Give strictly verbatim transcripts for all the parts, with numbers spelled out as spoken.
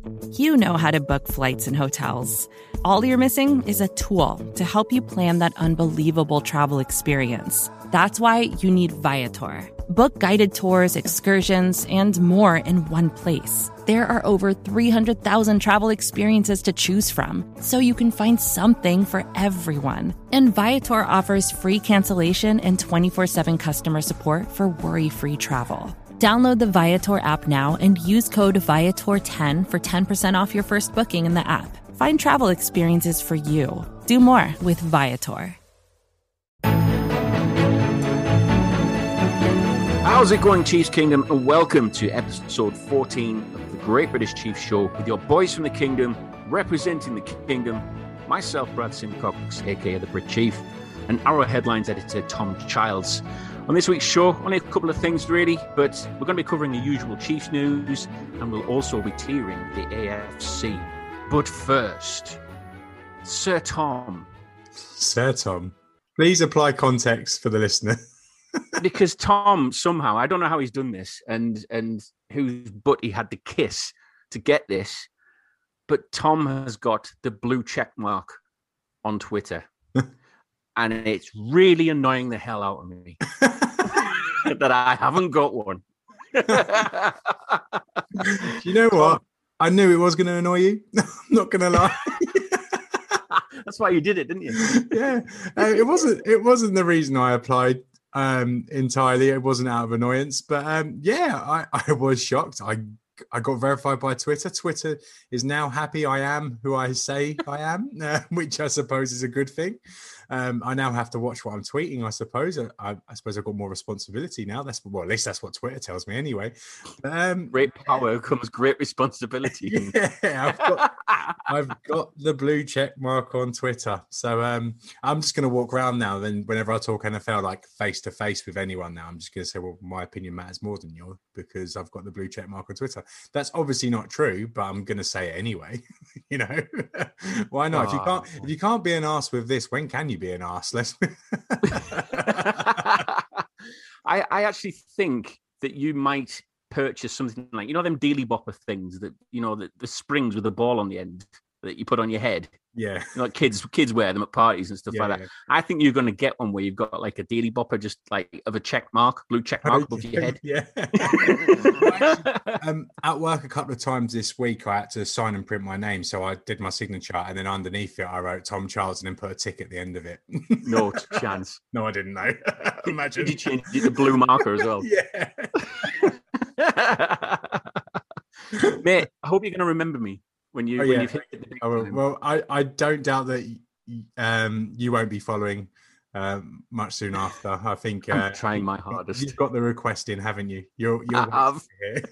You know how to book flights and hotels. All you're missing is a tool to help you plan that unbelievable travel experience. That's why you need Viator. Book guided tours, excursions, and more in one place. There are over three hundred thousand travel experiences to choose from, so you can find something for everyone. And Viator offers free cancellation and twenty-four seven customer support for worry-free travel. Download the Viator app now and use code Viator ten for ten percent off your first booking in the app. Find travel experiences for you. Do more with Viator. How's it going, Chiefs Kingdom? And welcome to episode fourteen of the Great British Chiefs Show with your boys from the Kingdom, representing the Kingdom, myself, Brad Simcox, aka the Brit Chief, and our headlines editor, Tom Childs. On this week's show, only a couple of things really, but we're going to be covering the usual Chiefs news, and we'll also be tearing the A F C. But first, Sir Tom. Sir Tom, please apply context for the listener. Because Tom, somehow, I don't know how he's done this and and whose butt he had to kiss to get this, but Tom has got the blue check mark on Twitter. And it's really annoying the hell out of me that I haven't got one. You know what? I knew it was going to annoy you. I'm not going to lie. That's why you did it, didn't you? Yeah, uh, it wasn't. It wasn't the reason I applied um, entirely. It wasn't out of annoyance, but um, yeah, I, I was shocked. I I got verified by Twitter. Twitter is now happy I am who I say I am, uh, which I suppose is a good thing. Um, I now have to watch what I'm tweeting, I suppose. I, I, I suppose I've got more responsibility now. That's well, at least that's what Twitter tells me anyway. Um, great power comes great responsibility. Yeah, I've got, I've got the blue check mark on Twitter. So um, I'm just going to walk around now. Then whenever I talk N F L, like face to face with anyone now, I'm just going to say, well, my opinion matters more than yours because I've got the blue check mark on Twitter. That's obviously not true, but I'm going to say it anyway. You know, why not? Oh. If you can't, if you can't be an arse with this, when can you be an arse? Let's. I, I actually think that you might purchase something like, you know, them Daily Bopper things that, you know, the, the springs with a ball on the end that you put on your head. Yeah. You know, like kids kids wear them at parties and stuff yeah, like that. Yeah. I think you're going to get one where you've got like a Daily Bopper just like of a check mark, blue check mark above your head. Yeah. Actually, um, at work a couple of times this week, I had to sign and print my name. So I did my signature and then underneath it, I wrote Tom Childs and then put a tick at the end of it. No chance. No, I didn't know. Imagine. Did you change it to blue marker as well? Yeah. Mate, I hope you're going to remember me. When you, oh, when yeah. you've hit the big oh, well, I, I don't doubt that um, you won't be following um, much soon after. I think I'm uh, trying my hardest. You've got the request in, haven't you? You're, you're I have.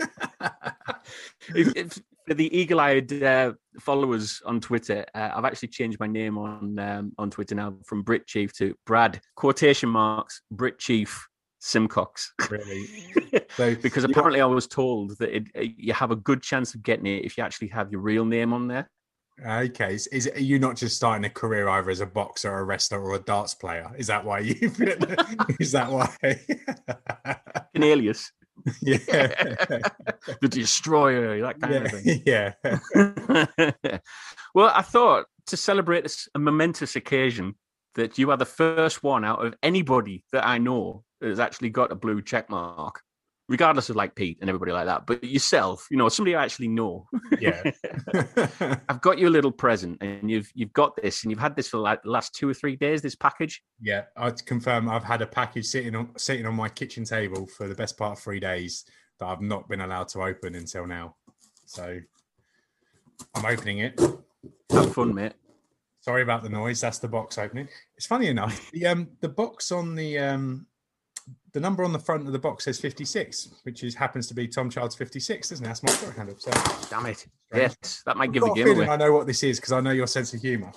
if, if, for the eagle-eyed uh, followers on Twitter, uh, I've actually changed my name on um, on Twitter now from Brit Chief to Brad quotation marks Brit Chief Simcox. Really? So, because apparently I was told that it, you have a good chance of getting it if you actually have your real name on there. Okay. Is, is it, are you not just starting a career either as a boxer, or a wrestler, or a darts player? Is that why you? Is that why? An alias. Yeah. The Destroyer, that kind yeah. of thing. Yeah. Well, I thought to celebrate this a momentous occasion that you are the first one out of anybody that I know that has actually got a blue check mark, regardless of like Pete and everybody like that. But yourself, you know, somebody I actually know. Yeah. I've got you a little present, and you've you've got this, and you've had this for like the last two or three days, this package. Yeah, I'd confirm I've had a package sitting on sitting on my kitchen table for the best part of three days that I've not been allowed to open until now. So I'm opening it. Have fun, mate. Sorry about the noise. That's the box opening. It's funny enough. The um the box on the um the number on the front of the box says fifty-six, which is happens to be Tom Childs fifty-six, doesn't it? That's my Twitter handle. So damn it. Strange. Yes, that might I've give the game away. I know what this is because I know your sense of humour.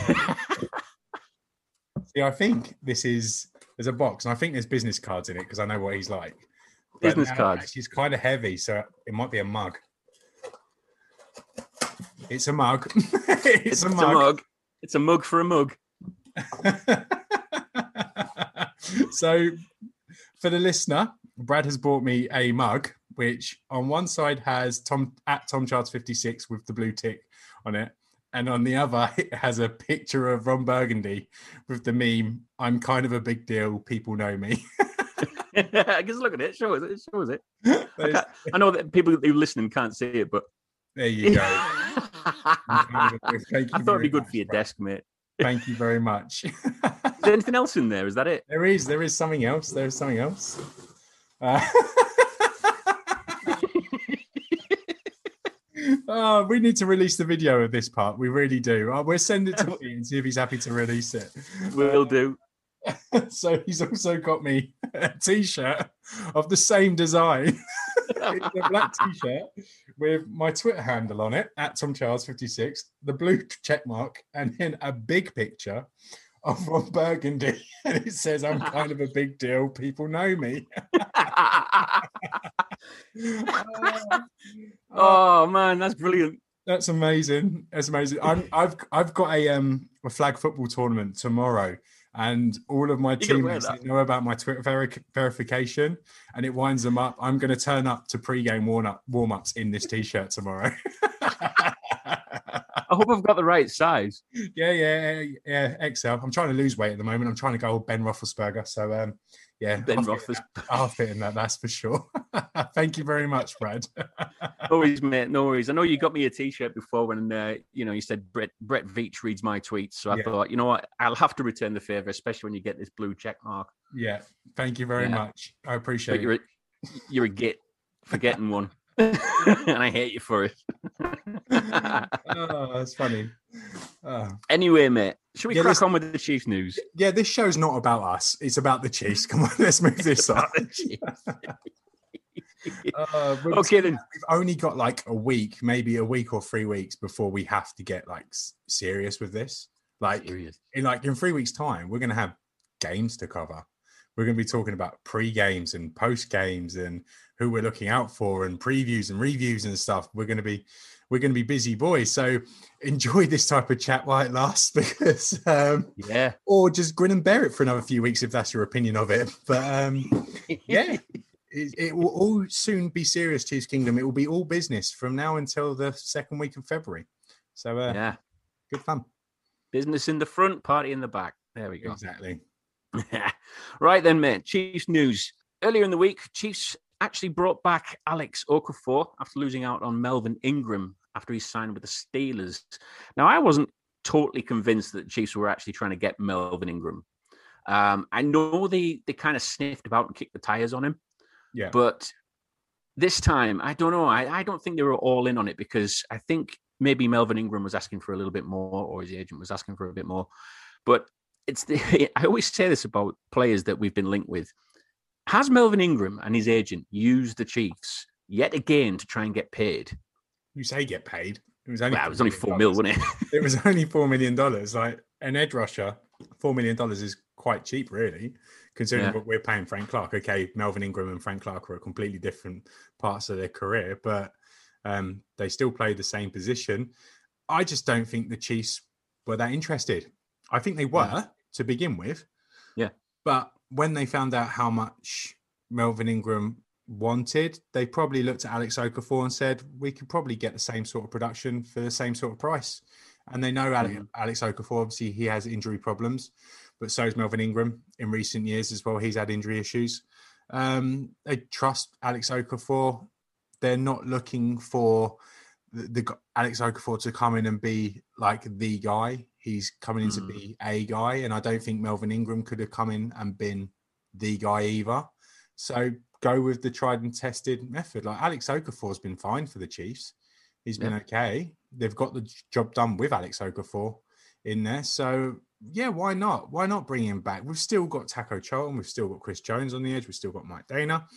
See, I think this is there's a box, and I think there's business cards in it because I know what he's like. Business cards. She's kind of heavy, so it might be a mug. It's a mug. it's, it's a, a mug. mug. It's a mug for a mug. So, for the listener, Brad has bought me a mug which on one side has Tom at Tom Charles fifty-six with the blue tick on it, and on the other it has a picture of Ron Burgundy with the meme, "I'm kind of a big deal. People know me." Just look at it. Show us it. Show us it. I, I know that people who are listening can't see it, but there you go. Kind of a, thank you I thought it'd be good much, for your Brad. desk, mate. Thank you very much. Is there anything else in there? Is that it? There is. There is something else. There is something else. Uh, oh, we need to release the video of this part. We really do. Oh, we'll send it to Pete and see if he's happy to release it. We'll do. So he's also got me a T-shirt of the same design. It's a black T-shirt with my Twitter handle on it, at Tom Charles fifty-six, the blue check mark, and then a big picture of Ron Burgundy. And it says, "I'm kind of a big deal. People know me." uh, Oh man, that's brilliant. That's amazing. That's amazing. I'm, I've I've got a um a flag football tournament tomorrow, and all of my You gotta wear teammates that. know about my Twitter veri- verification, and it winds them up. I'm going to turn up to pre-game warm up warm ups in this T-shirt tomorrow. I hope I've got the right size. yeah, yeah, yeah. X L. I'm trying to lose weight at the moment. I'm trying to go old Ben Roethlisberger. So um, yeah, Ben I'll fit in Roethlisberger. that. I'll fit in that. That's for sure. Thank you very much, Brad. No worries, mate. No worries. I know you got me a T-shirt before when uh, you know you said Brett Brett Veach reads my tweets, so I Yeah. thought, you know what, I'll have to return the favor, especially when you get this blue check mark. Yeah, thank you very Yeah. much. I appreciate But it. you're a, you're a git for getting one, and I hate you for it. Oh, that's funny. Oh. Anyway, mate, should we Yeah, crack this- on with the Chiefs news? Yeah, this show's not about us. It's about the Chiefs. Come on, let's move this on. About the Chiefs. Uh, we've- Okay, then. We've only got like a week, maybe a week or three weeks before we have to get like s- serious with this. Like Serious. in like in three weeks' time, we're going to have games to cover. We're going to be talking about pre-games and post-games and who we're looking out for and previews and reviews and stuff. We're going to be we're going to be busy boys. So enjoy this type of chat while it lasts, because um, Yeah. or just grin and bear it for another few weeks if that's your opinion of it. But um, yeah, it, it will all soon be serious, Chiefs Kingdom. It will be all business from now until the second week of February. So uh, Yeah. good fun. Business in the front, party in the back. There we go. Exactly. Right then, mate. Chiefs news. Earlier in the week, Chiefs actually brought back Alex Okafor after losing out on Melvin Ingram after he signed with the Steelers. Now, I wasn't totally convinced that the Chiefs were actually trying to get Melvin Ingram. Um, I know they they kind of sniffed about and kicked the tires on him, Yeah. but this time, I don't know. I, I don't think they were all in on it, because I think maybe Melvin Ingram was asking for a little bit more, or his agent was asking for a bit more. But it's the, I always say this about players that we've been linked with. Has Melvin Ingram and his agent used the Chiefs yet again to try and get paid? You say get paid. It was only Well, it was only four mil, wasn't it? It was only four million dollars. Like an edge rusher, four million dollars is quite cheap, really, considering Yeah. what we're paying Frank Clark. Okay, Melvin Ingram and Frank Clark are at completely different parts of their career, but um, they still play the same position. I just don't think the Chiefs were that interested. I think they were Yeah. to begin with. Yeah. But when they found out how much Melvin Ingram wanted, they probably looked at Alex Okafor and said, we could probably get the same sort of production for the same sort of price. And they know Alex, Mhm. Alex Okafor, obviously he has injury problems, but so is Melvin Ingram in recent years as well. He's had injury issues. Um, they trust Alex Okafor. They're not looking for the, the g- Alex Okafor to come in and be like the guy. He's coming in to Mm. be a guy. And I don't think Melvin Ingram could have come in and been the guy either. So go with the tried and tested method. Like Alex Okafor has been fine for the Chiefs. He's been Yeah. okay. They've got the job done with Alex Okafor in there. So yeah, why not? Why not bring him back? We've still got Taco Charlton. We've still got Chris Jones on the edge. We've still got Mike Dana.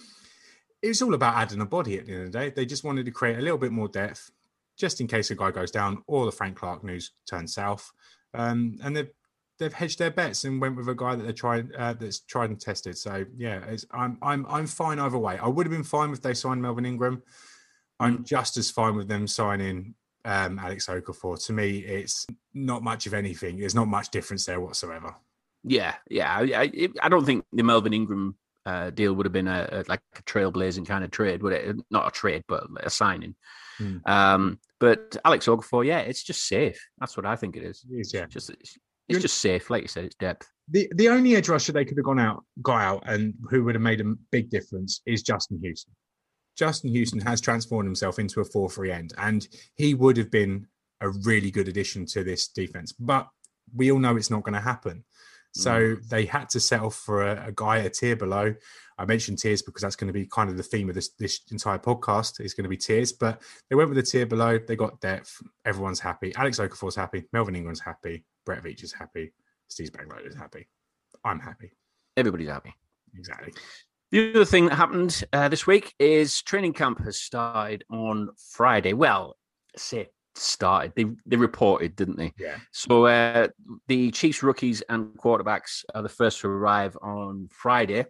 It was all about adding a body at the end of the day. They just wanted to create a little bit more depth, just in case a guy goes down or the Frank Clark news turns south. Um, and they've they've hedged their bets and went with a guy that they tried uh, that's tried and tested. So yeah, it's, I'm I'm I'm fine either way. I would have been fine if they signed Melvin Ingram. I'm just as fine with them signing um, Alex Okafor. To me, it's not much of anything. There's not much difference there whatsoever. Yeah, yeah. I, I, I don't think the Melvin Ingram uh, deal would have been a, a like a trailblazing kind of trade, would it? Not a trade, but a signing. Hmm. Um, but Alex Okafor, yeah, it's just safe. That's what I think it is. It is, yeah. It's just it's, it's just safe, like you said. It's depth. The the only edge rusher they could have gone out, got out, and who would have made a big difference is Justin Houston. Justin Houston has transformed himself into a four three end, and he would have been a really good addition to this defense. But we all know it's not going to happen. So mm. they had to settle for a, a guy a tier below. I mentioned tiers because that's going to be kind of the theme of this, this entire podcast. It's going to be tiers, but they went with a tier below. They got depth. Everyone's happy. Alex Okafor's happy. Melvin Ingram's happy. Brett Veach is happy. Steve Spagnuolo is happy. I'm happy. Everybody's happy. Exactly. The other thing that happened uh, this week is training camp has started on Friday. Well, say started. They they reported, didn't they? Yeah. So uh, the Chiefs rookies and quarterbacks are the first to arrive on Friday,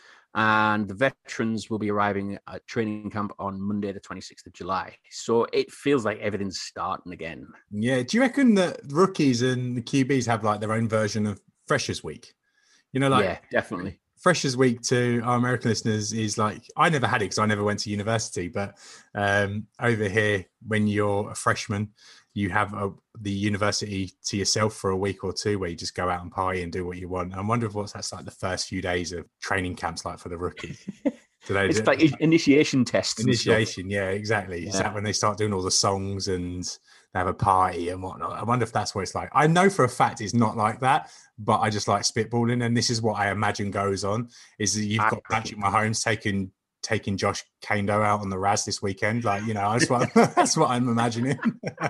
and the veterans will be arriving at training camp on Monday, the twenty-sixth of July. So it feels like everything's starting again. Yeah. Do you reckon that rookies and the Q Bs have like their own version of Freshers Week? You know, like yeah, definitely. Freshers Week to our American listeners is like, I never had it because I never went to university, but um, over here, when you're a freshman, you have a, the university to yourself for a week or two where you just go out and party and do what you want. I wonder if what's that's like the first few days of training camps like for the rookies. Do they, it's do, like initiation tests. Initiation, yeah, exactly. Yeah. Is that when they start doing all the songs and they have a party and whatnot? I wonder if that's what it's like. I know for a fact it's not like that, but I just like spitballing, and this is what I imagine goes on: is that you've got Patrick Mahomes taking taking Josh Kando out on the Raz this weekend. Like, you know, that's what that's what I'm imagining.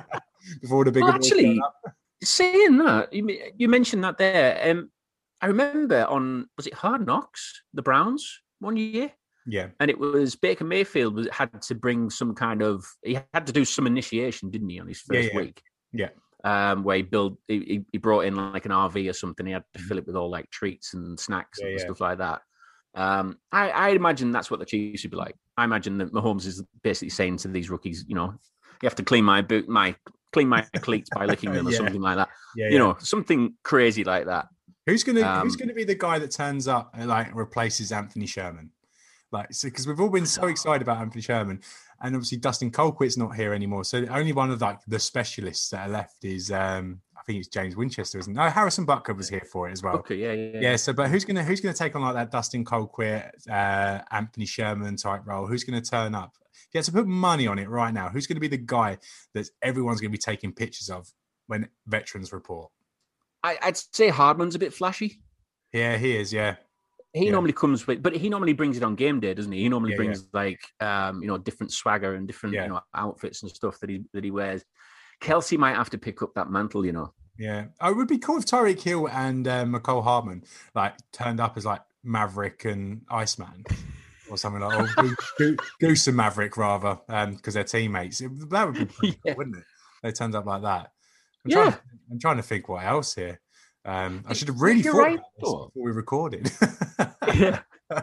Before the big well, actually, saying that you, you mentioned that there. Um, I remember on was it Hard Knocks, the Browns one year. Yeah, and it was Baker Mayfield was had to bring some kind of he had to do some initiation, didn't he, on his first yeah, yeah. week? Yeah, um, where he built he, he brought in like an R V or something. He had to fill it with all like treats and snacks yeah, and yeah. stuff like that. Um, I, I imagine that's what the Chiefs would be like. I imagine that Mahomes is basically saying to these rookies, you know, you have to clean my boot, my clean my cleats by licking them or yeah. something like that. Yeah, you yeah. know, something crazy like that. Who's gonna Um, Who's gonna be the guy that turns up and like replaces Anthony Sherman? Like, so because we've all been so excited about Anthony Sherman, and obviously Dustin Colquitt's not here anymore. So only one of like the specialists that are left is, um, I think it's James Winchester, isn't it? No, Harrison Butker was here for it as well. Okay, yeah, yeah, yeah. So, but who's gonna who's gonna take on like that Dustin Colquitt, uh, Anthony Sherman type role? Who's gonna turn up? If you had to put money on it right now, who's gonna be the guy that everyone's gonna be taking pictures of when veterans report? I, I'd say Hardman's a bit flashy. Yeah, he is. Yeah. He yeah. normally comes with, but he normally brings it on game day, doesn't he? He normally yeah, brings yeah. like, um, you know, different swagger and different, yeah. you know, outfits and stuff that he that he wears. Kelsey might have to pick up that mantle, you know. Yeah, oh, it would be cool if Tyreek Hill and uh, McCole Hardman like turned up as like Maverick and Iceman or something like, or Go- Go- Goose and Maverick rather, um, because they're teammates. It, that would be pretty yeah. cool, wouldn't it? They turned up like that. I'm yeah, trying to, I'm trying to think what else here. Um, I should have really you're thought right, about this before we recorded. yeah.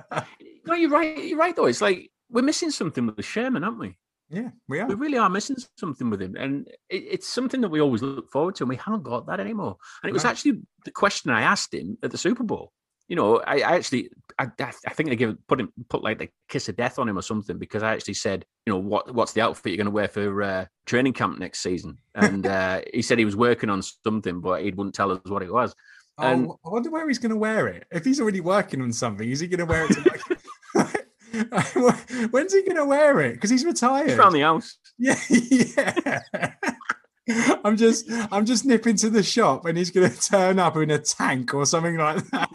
No, you're right. You're right, though. It's like we're missing something with Sherman, aren't we? Yeah, we are. We really are missing something with him. And it, it's something that we always look forward to, and we haven't got that anymore. And it was No. actually the question I asked him at the Super Bowl. You know, I, I actually, I, I think they give put him put like the kiss of death on him or something, because I actually said, you know, what what's the outfit you're going to wear for uh, training camp next season? And uh, he said he was working on something, but he wouldn't tell us what it was. And oh, I wonder where he's going to wear it. If he's already working on something, is he going to wear it to like... When's he going to wear it? Because he's retired. He's around the house. Yeah, yeah. I'm just, I'm just nipping to the shop, and he's going to turn up in a tank or something like that.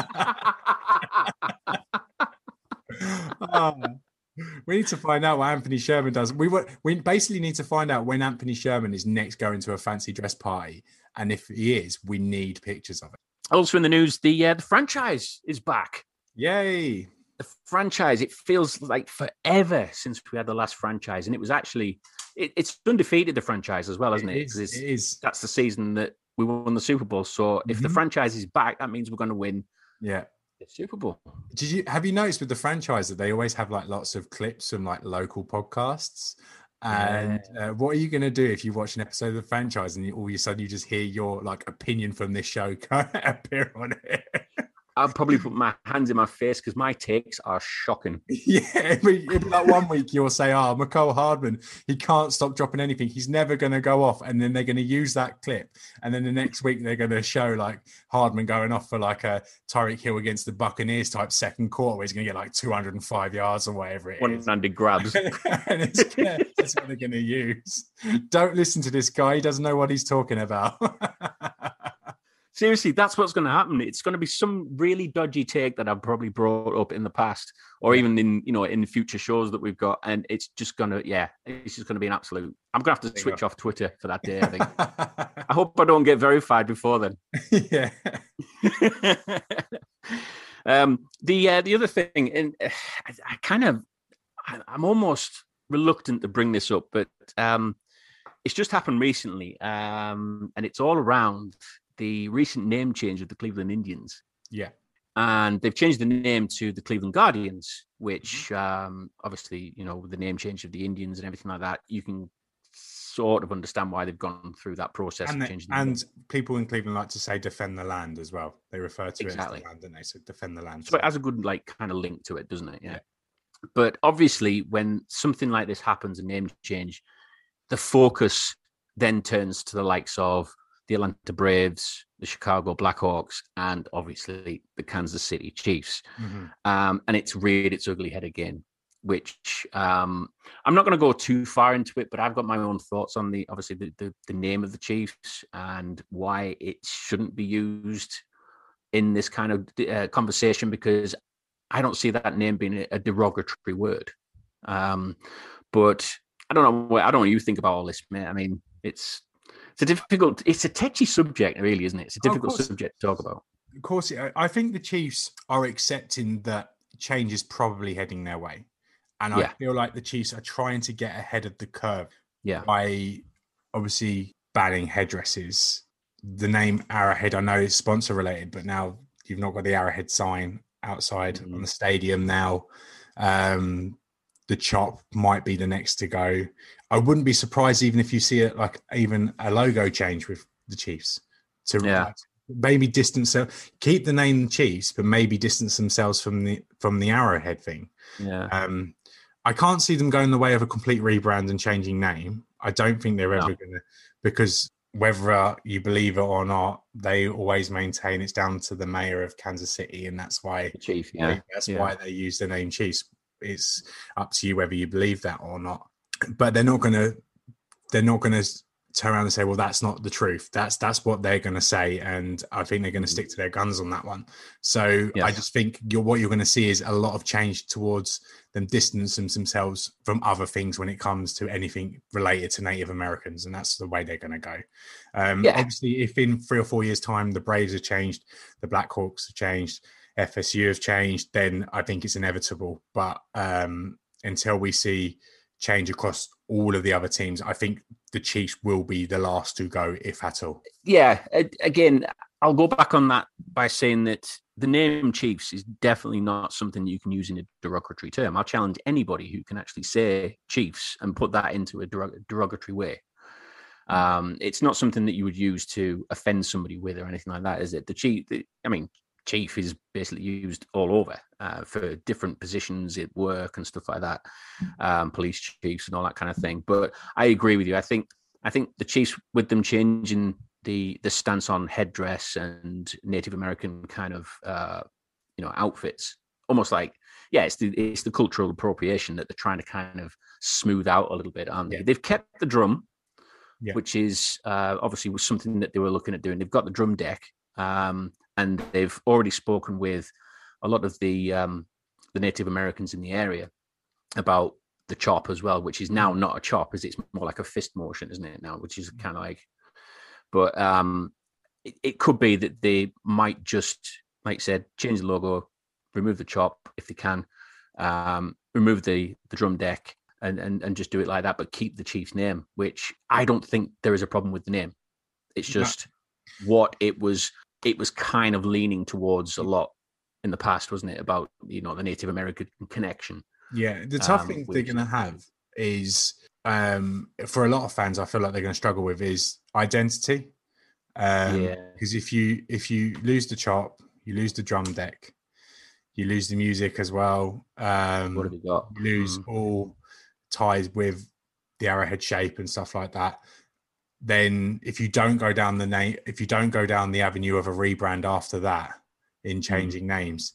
oh, we need to find out what Anthony Sherman does. We were, we basically need to find out when Anthony Sherman is next going to a fancy dress party, and if he is, we need pictures of it. Also in the news, the uh, the franchise is back. Yay! The franchise, it feels like forever since we had the last franchise. And it was actually, it, it's undefeated, the franchise as well, isn't it? It is. It is. That's the season that we won the Super Bowl. So if mm-hmm. the franchise is back, that means we're going to win yeah. the Super Bowl. Did you, have you noticed with the franchise that they always have like lots of clips from like local podcasts? And yeah. uh, what are you going to do if you watch an episode of the franchise and you, all of a sudden you just hear your like opinion from this show appear on it? I'll probably put my hands in my face because my takes are shocking. Yeah, every, every, like one week you'll say, "Oh, Mecole Hardman, he can't stop dropping anything. He's never going to go off," and then they're going to use that clip, and then the next week they're going to show like Hardman going off for like a Tyreek Hill against the Buccaneers type second quarter, where he's going to get like two hundred five yards or whatever it is. one-handed grabs, and it's gonna, that's what they're going to use. Don't listen to this guy; he doesn't know what he's talking about. Seriously, that's what's going to happen. It's going to be some really dodgy take that I've probably brought up in the past, or yeah. even in you know in future shows that we've got, and it's just going to yeah, it's just going to be an absolute. I'm going to have to switch off Twitter for that day. I think. I hope I don't get verified before then. Yeah. um, the uh, the other thing, and uh, I, I kind of, I, I'm almost reluctant to bring this up, but um, it's just happened recently, um, and it's all around the recent name change of the Cleveland Indians. Yeah. And they've changed the name to the Cleveland Guardians, which um, obviously, you know, with the name change of the Indians and everything like that, you can sort of understand why they've gone through that process. And, of changing the, and name. people in Cleveland like to say defend the land as well. They refer to exactly. it as the land, don't they? So defend the land. So it has a good, like, kind of link to it, doesn't it? Yeah. yeah. But obviously, when something like this happens, a name change, the focus then turns to the likes of the Atlanta Braves, the Chicago Blackhawks, and obviously the Kansas City Chiefs. Mm-hmm. Um, and it's reared its ugly head again, which um, I'm not going to go too far into it, but I've got my own thoughts on the obviously the, the, the name of the Chiefs and why it shouldn't be used in this kind of uh, conversation, because I don't see that name being a, a derogatory word. Um, but I don't know what I don't know what you think about all this, mate. I mean, it's It's a difficult, it's a touchy subject, really, isn't it? It's a difficult oh, subject to talk about. Of course, I think the Chiefs are accepting that change is probably heading their way. And I yeah. feel like the Chiefs are trying to get ahead of the curve yeah. by obviously banning headdresses. The name Arrowhead, I know, is sponsor related, but now you've not got the Arrowhead sign outside mm-hmm. on the stadium now. Um, the chop might be the next to go. I wouldn't be surprised even if you see it like even a logo change with the Chiefs to yeah. maybe distance, keep the name Chiefs, but maybe distance themselves from the from the Arrowhead thing. Yeah. Um, I can't see them going the way of a complete rebrand and changing name. I don't think they're ever no. going to, because whether you believe it or not, they always maintain it's down to the mayor of Kansas City, and that's why the Chief. Yeah. That's yeah. why they use the name Chiefs. It's up to you whether you believe that or not. But they're not going to. They're not going to turn around and say, "Well, that's not the truth." That's that's what they're going to say, and I think they're going to stick to their guns on that one. So yes. I just think you're, what you're going to see is a lot of change towards them distancing themselves from other things when it comes to anything related to Native Americans, and that's the way they're going to go. Um, yeah. Obviously, if in three or four years' time the Braves have changed, the Blackhawks have changed, F S U have changed, then I think it's inevitable. But um, until we see change across all of the other teams, I think the Chiefs will be the last to go, if at all. Yeah, again, I'll go back on that by saying that the name Chiefs is definitely not something you can use in a derogatory term. I'll challenge anybody who can actually say Chiefs and put that into a derogatory way. Um, it's not something that you would use to offend somebody with or anything like that, is it? The Chief, the, I mean, Chief is basically used all over uh, for different positions at work and stuff like that, um, police chiefs and all that kind of thing. But I agree with you. I think I think the Chiefs, with them changing the the stance on headdress and Native American kind of uh, you know outfits, almost like yeah, it's the it's the cultural appropriation that they're trying to kind of smooth out a little bit, aren't they? Yeah. They've kept the drum, yeah. which is uh, obviously was something that they were looking at doing. They've got the drum deck. Um, And they've already spoken with a lot of the um, the Native Americans in the area about the chop as well, which is now not a chop, as it's more like a fist motion, isn't it now? Which is kind of like, but um, it, it could be that they might just, like I said, change the logo, remove the chop if they can, um, remove the the drum deck, and, and and just do it like that, but keep the Chiefs name, which I don't think there is a problem with the name. It's just no. what it was. It was kind of leaning towards a lot in the past, wasn't it? About, you know, the Native American connection. Yeah. The tough um, thing which... they're going to have is, um, for a lot of fans, I feel like they're going to struggle with is identity. Um, yeah. Because if you, if you lose the chop, you lose the drum deck, you lose the music as well. Um, what have you got? You lose mm. all ties with the arrowhead shape and stuff like that. Then if you don't go down the name, if you don't go down the avenue of a rebrand after that in changing mm. names,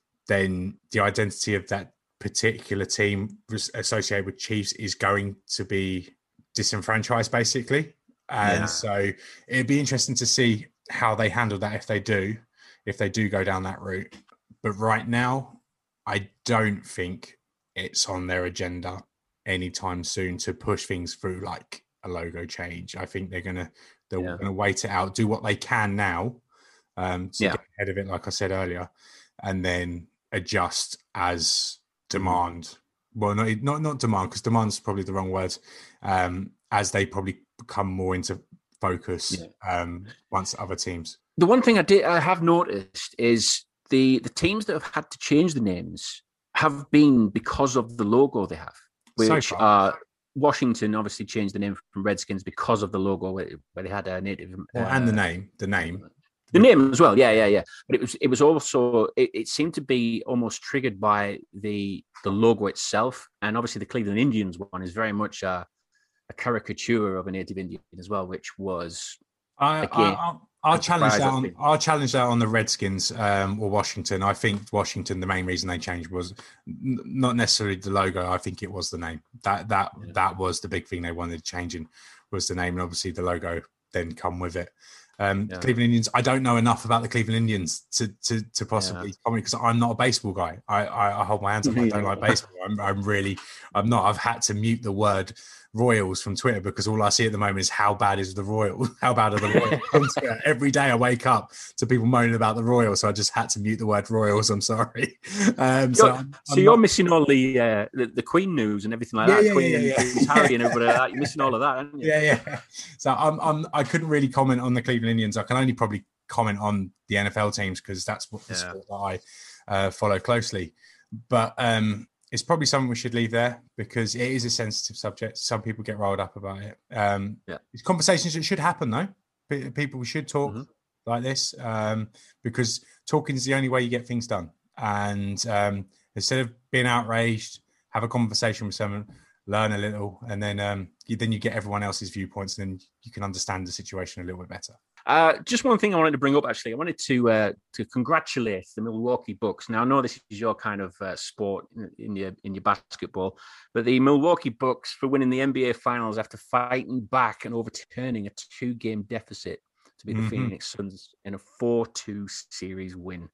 then the identity of that particular team associated with Chiefs is going to be disenfranchised, basically. And yeah. so it'd be interesting to see how they handle that if they do, if they do go down that route. But right now, I don't think it's on their agenda anytime soon to push things through like a logo change. I think they're gonna they're yeah. gonna wait it out, do what they can now um, to yeah. get ahead of it, like I said earlier, and then adjust as demand. Well, not not not demand, because demand's probably the wrong word. Um, as they probably become more into focus yeah. um, once other teams. The one thing I did I have noticed is the the teams that have had to change the names have been because of the logo they have, which so are Washington obviously changed the name from Redskins because of the logo where, where they had a native well, uh, and the name, the name, the name as well. Yeah, yeah, yeah. But it was it was also it, it seemed to be almost triggered by the the logo itself, and obviously the Cleveland Indians one is very much a, a caricature of a native Indian as well, which was I, again. I, I, I'll challenge that. On, I'll challenge that on the Redskins um, or Washington. I think Washington. The main reason they changed was n- not necessarily the logo. I think it was the name. That that yeah. that was the big thing they wanted changing was the name, and obviously the logo then come with it. Um, yeah. Cleveland Indians. I don't know enough about the Cleveland Indians to to, to possibly yeah. comment because I'm not a baseball guy. I, I, I hold my hands up. I don't like baseball. I'm, I'm really. I'm not. I've had to mute the word Royals from Twitter because all I see at the moment is how bad is the Royals? How bad are the Royals on Twitter? Every day I wake up to people moaning about the Royals, so I just had to mute the word Royals. I'm sorry. Um, so I'm, so I'm you're not... missing all the, uh, the the Queen news and everything like yeah, that. Yeah, Queen yeah, yeah, and yeah. Harry and everybody like that. You're missing all of that, aren't you? Yeah, yeah. So I'm, I'm I couldn't really comment on the Cleveland Indians. I can only probably comment on the N F L teams because that's what the yeah. sport that I uh, follow closely. But um, it's probably something we should leave there because it is a sensitive subject. Some people get riled up about it. Um, yeah. It's conversations that should happen, though. People should talk mm-hmm. like this um, because talking is the only way you get things done. And um, instead of being outraged, have a conversation with someone, learn a little, and then um, you, then you get everyone else's viewpoints, and then you can understand the situation a little bit better. Uh, just one thing I wanted to bring up, actually. I wanted to uh, to congratulate the Milwaukee Bucks. Now, I know this is your kind of uh, sport in, in your in your basketball, but the Milwaukee Bucks for winning the N B A Finals after fighting back and overturning a two-game deficit to beat the mm-hmm. Phoenix Suns in a four two series win.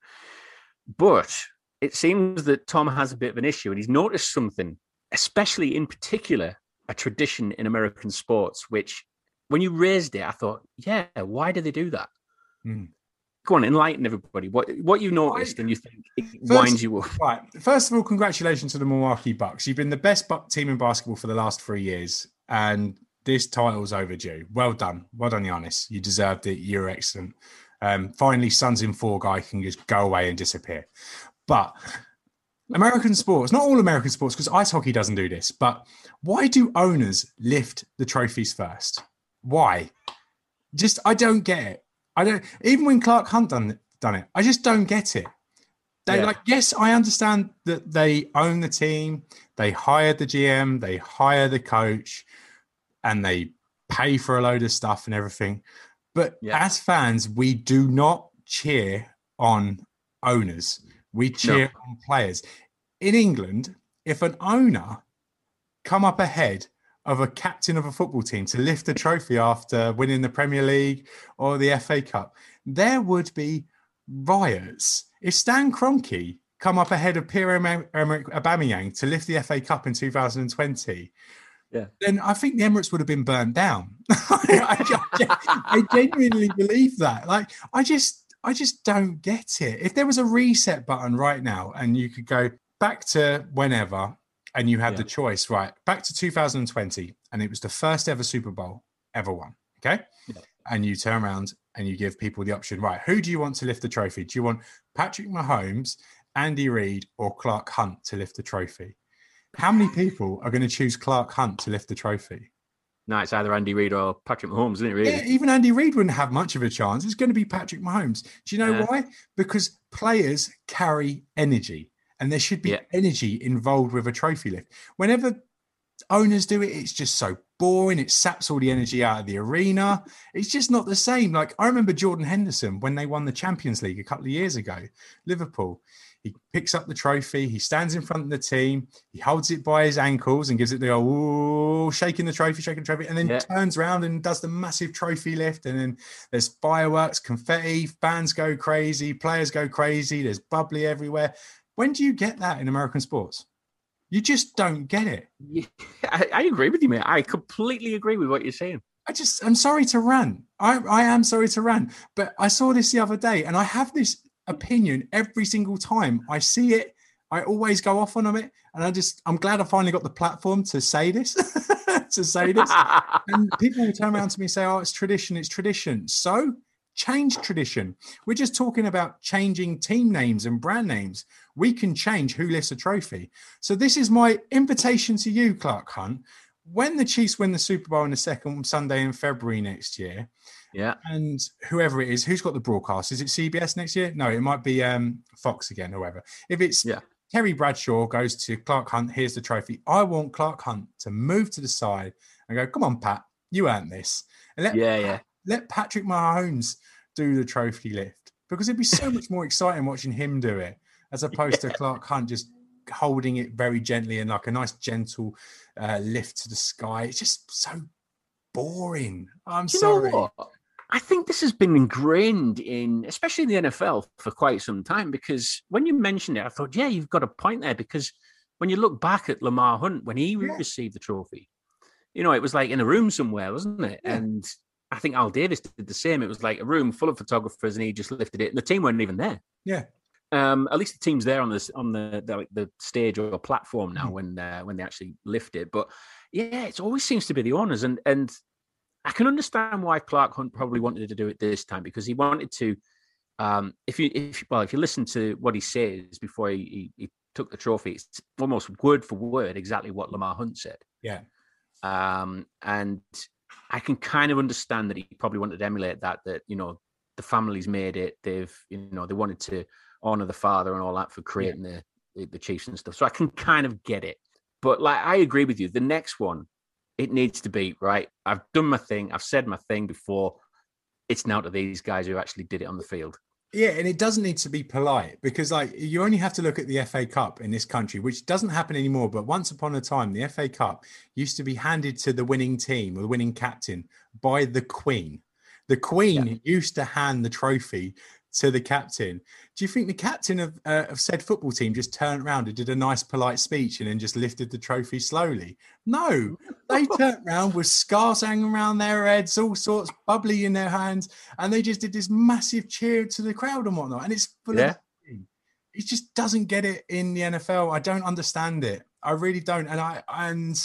But it seems that Tom has a bit of an issue, and he's noticed something, especially in particular, a tradition in American sports, which when you raised it, I thought, yeah, why do they do that? Mm. Go on, enlighten everybody. What what you noticed I, and you think it first, winds you up. Right. First of all, congratulations to the Milwaukee Bucks. You've been the best team in basketball for the last three years, and this title's overdue. Well done. Well done, Giannis. You deserved it. You're excellent. Um, finally, Suns in four guy can just go away and disappear. But American sports, not all American sports, because ice hockey doesn't do this, but why do owners lift the trophies first? Why? Just, I don't get it. I don't, even when Clark Hunt done, done it, I just don't get it. They yeah. like, yes, I understand that they own the team, they hire the G M, they hire the coach, and they pay for a load of stuff and everything. But yeah. as fans, we do not cheer on owners. We cheer no. on players. In England, if an owner come up ahead of a captain of a football team to lift a trophy after winning the Premier League or the F A Cup, there would be riots. If Stan Kroenke come up ahead of Pierre-Emerick Aubameyang to lift the F A Cup in two thousand twenty, yeah. then I think the Emirates would have been burnt down. I, I, I genuinely believe that. Like, I just, I just don't get it. If there was a reset button right now and you could go back to whenever, and you had yeah. the choice, right, back to two thousand twenty, and it was the first ever Super Bowl ever won, okay? Yeah. And you turn around and you give people the option, right, who do you want to lift the trophy? Do you want Patrick Mahomes, Andy Reid, or Clark Hunt to lift the trophy? How many people are going to choose Clark Hunt to lift the trophy? No, it's either Andy Reid or Patrick Mahomes, isn't it, really? Yeah, even Andy Reid wouldn't have much of a chance. It's going to be Patrick Mahomes. Do you know yeah. why? Because players carry energy, and there should be yeah. energy involved with a trophy lift. Whenever owners do it, it's just so boring. It saps all the energy out of the arena. It's just not the same. Like, I remember Jordan Henderson when they won the Champions League a couple of years ago, Liverpool. He picks up the trophy. He stands in front of the team. He holds it by his ankles and gives it the old, shaking the trophy, shaking the trophy, and then yeah. turns around and does the massive trophy lift. And then there's fireworks, confetti, fans go crazy, players go crazy. There's bubbly everywhere. When do you get that in American sports? You just don't get it. Yeah, I, I agree with you, mate. I completely agree with what you're saying. I just, I'm sorry to rant. I, I am sorry to rant. But I saw this the other day, and I have this opinion every single time I see it. I always go off on it, and I just, I'm glad I finally got the platform to say this, to say this. And people will turn around to me and say, "Oh, it's tradition, it's tradition." So change tradition. We're just talking about changing team names and brand names. We can change who lifts a trophy. So this is my invitation to you, Clark Hunt. When the Chiefs win the Super Bowl on the second Sunday in February next year, yeah, and whoever it is, who's got the broadcast? Is it C B S next year? No, it might be um, Fox again, or whoever. If it's yeah. Terry Bradshaw goes to Clark Hunt, here's the trophy. I want Clark Hunt to move to the side and go, "Come on, Pat, you earned this." And let, yeah, yeah. let Patrick Mahomes do the trophy lift, because it'd be so much more exciting watching him do it as opposed yeah. to Clark Hunt just holding it very gently and like a nice gentle uh, lift to the sky. It's just so boring. I'm Do you sorry. know what? I think this has been ingrained in, especially in the N F L, for quite some time, because when you mentioned it, I thought, yeah, you've got a point there, because when you look back at Lamar Hunt, when he yeah. received the trophy, you know, it was like in a room somewhere, wasn't it? Yeah. And I think Al Davis did the same. It was like a room full of photographers and he just lifted it and the team weren't even there. Yeah. Um, at least the team's there on this on the the, the stage or platform now mm. when uh, when they actually lift it. But yeah, it always seems to be the owners, and and I can understand why Clark Hunt probably wanted to do it this time, because he wanted to. Um, if you if well, if you listen to what he says before he, he, he took the trophy, it's almost word for word exactly what Lamar Hunt said. Yeah, um, and I can kind of understand that he probably wanted to emulate that. That you know the family's made it. They've you know they wanted to honor the father and all that for creating yeah. the, the the Chiefs and stuff. So I can kind of get it. But like I agree with you. The next one, it needs to be right. I've done my thing. I've said my thing before. It's now to these guys who actually did it on the field. Yeah, and it doesn't need to be polite, because like you only have to look at the F A Cup in this country, which doesn't happen anymore. But once upon a time, the F A Cup used to be handed to the winning team or the winning captain by the Queen. The Queen yeah. used to hand the trophy to the captain. Do you think the captain of, uh, of said football team just turned around and did a nice polite speech and then just lifted the trophy slowly? No, they turned around with scarves hanging around their heads, all sorts, bubbly in their hands, and they just did this massive cheer to the crowd and whatnot. And it's full yeah. of it just doesn't get it in the N F L. I don't understand it. I really don't. And I and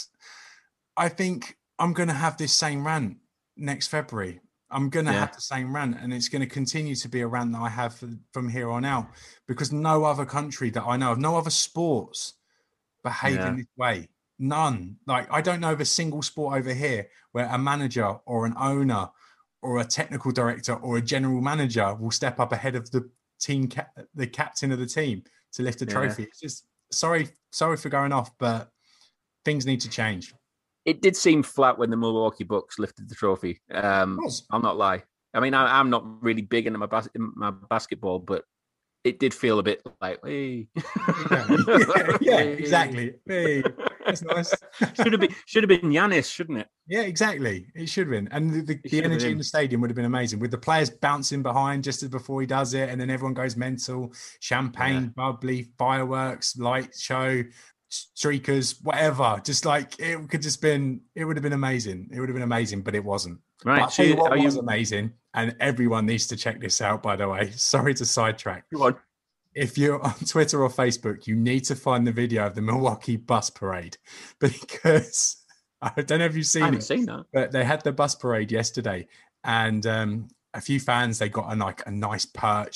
I think I'm going to have this same rant next February. I'm going to yeah. have the same rant, and it's going to continue to be a rant that I have for, from here on out, because no other country that I know of, no other sports behave yeah. in this way. None. Like, I don't know of a single sport over here where a manager or an owner or a technical director or a general manager will step up ahead of the team, ca- the captain of the team to lift a trophy. Yeah. It's just, sorry, sorry for going off, but things need to change. It did seem flat when the Milwaukee Bucks lifted the trophy. Um, I'll not lie. I mean, I, I'm not really big into my, bas- in my basketball, but it did feel a bit like, hey. yeah, yeah, yeah, exactly. Hey, that's nice. should have been should have been Giannis, shouldn't it? Yeah, exactly. It should have been. And the, the, the energy in the stadium would have been amazing, with the players bouncing behind just as before he does it, and then everyone goes mental. Champagne, yeah. bubbly, fireworks, light show, streakers, whatever. Just like it could just been. It would have been amazing. It would have been amazing, but it wasn't. Right. But So you what are was you amazing, and everyone needs to check this out. By the way, sorry to sidetrack. Go on. If you're on Twitter or Facebook, you need to find the video of the Milwaukee bus parade, because I don't know if you've seen I haven't it, seen that. but they had the bus parade yesterday, and um, a few fans, they got a, like a nice perch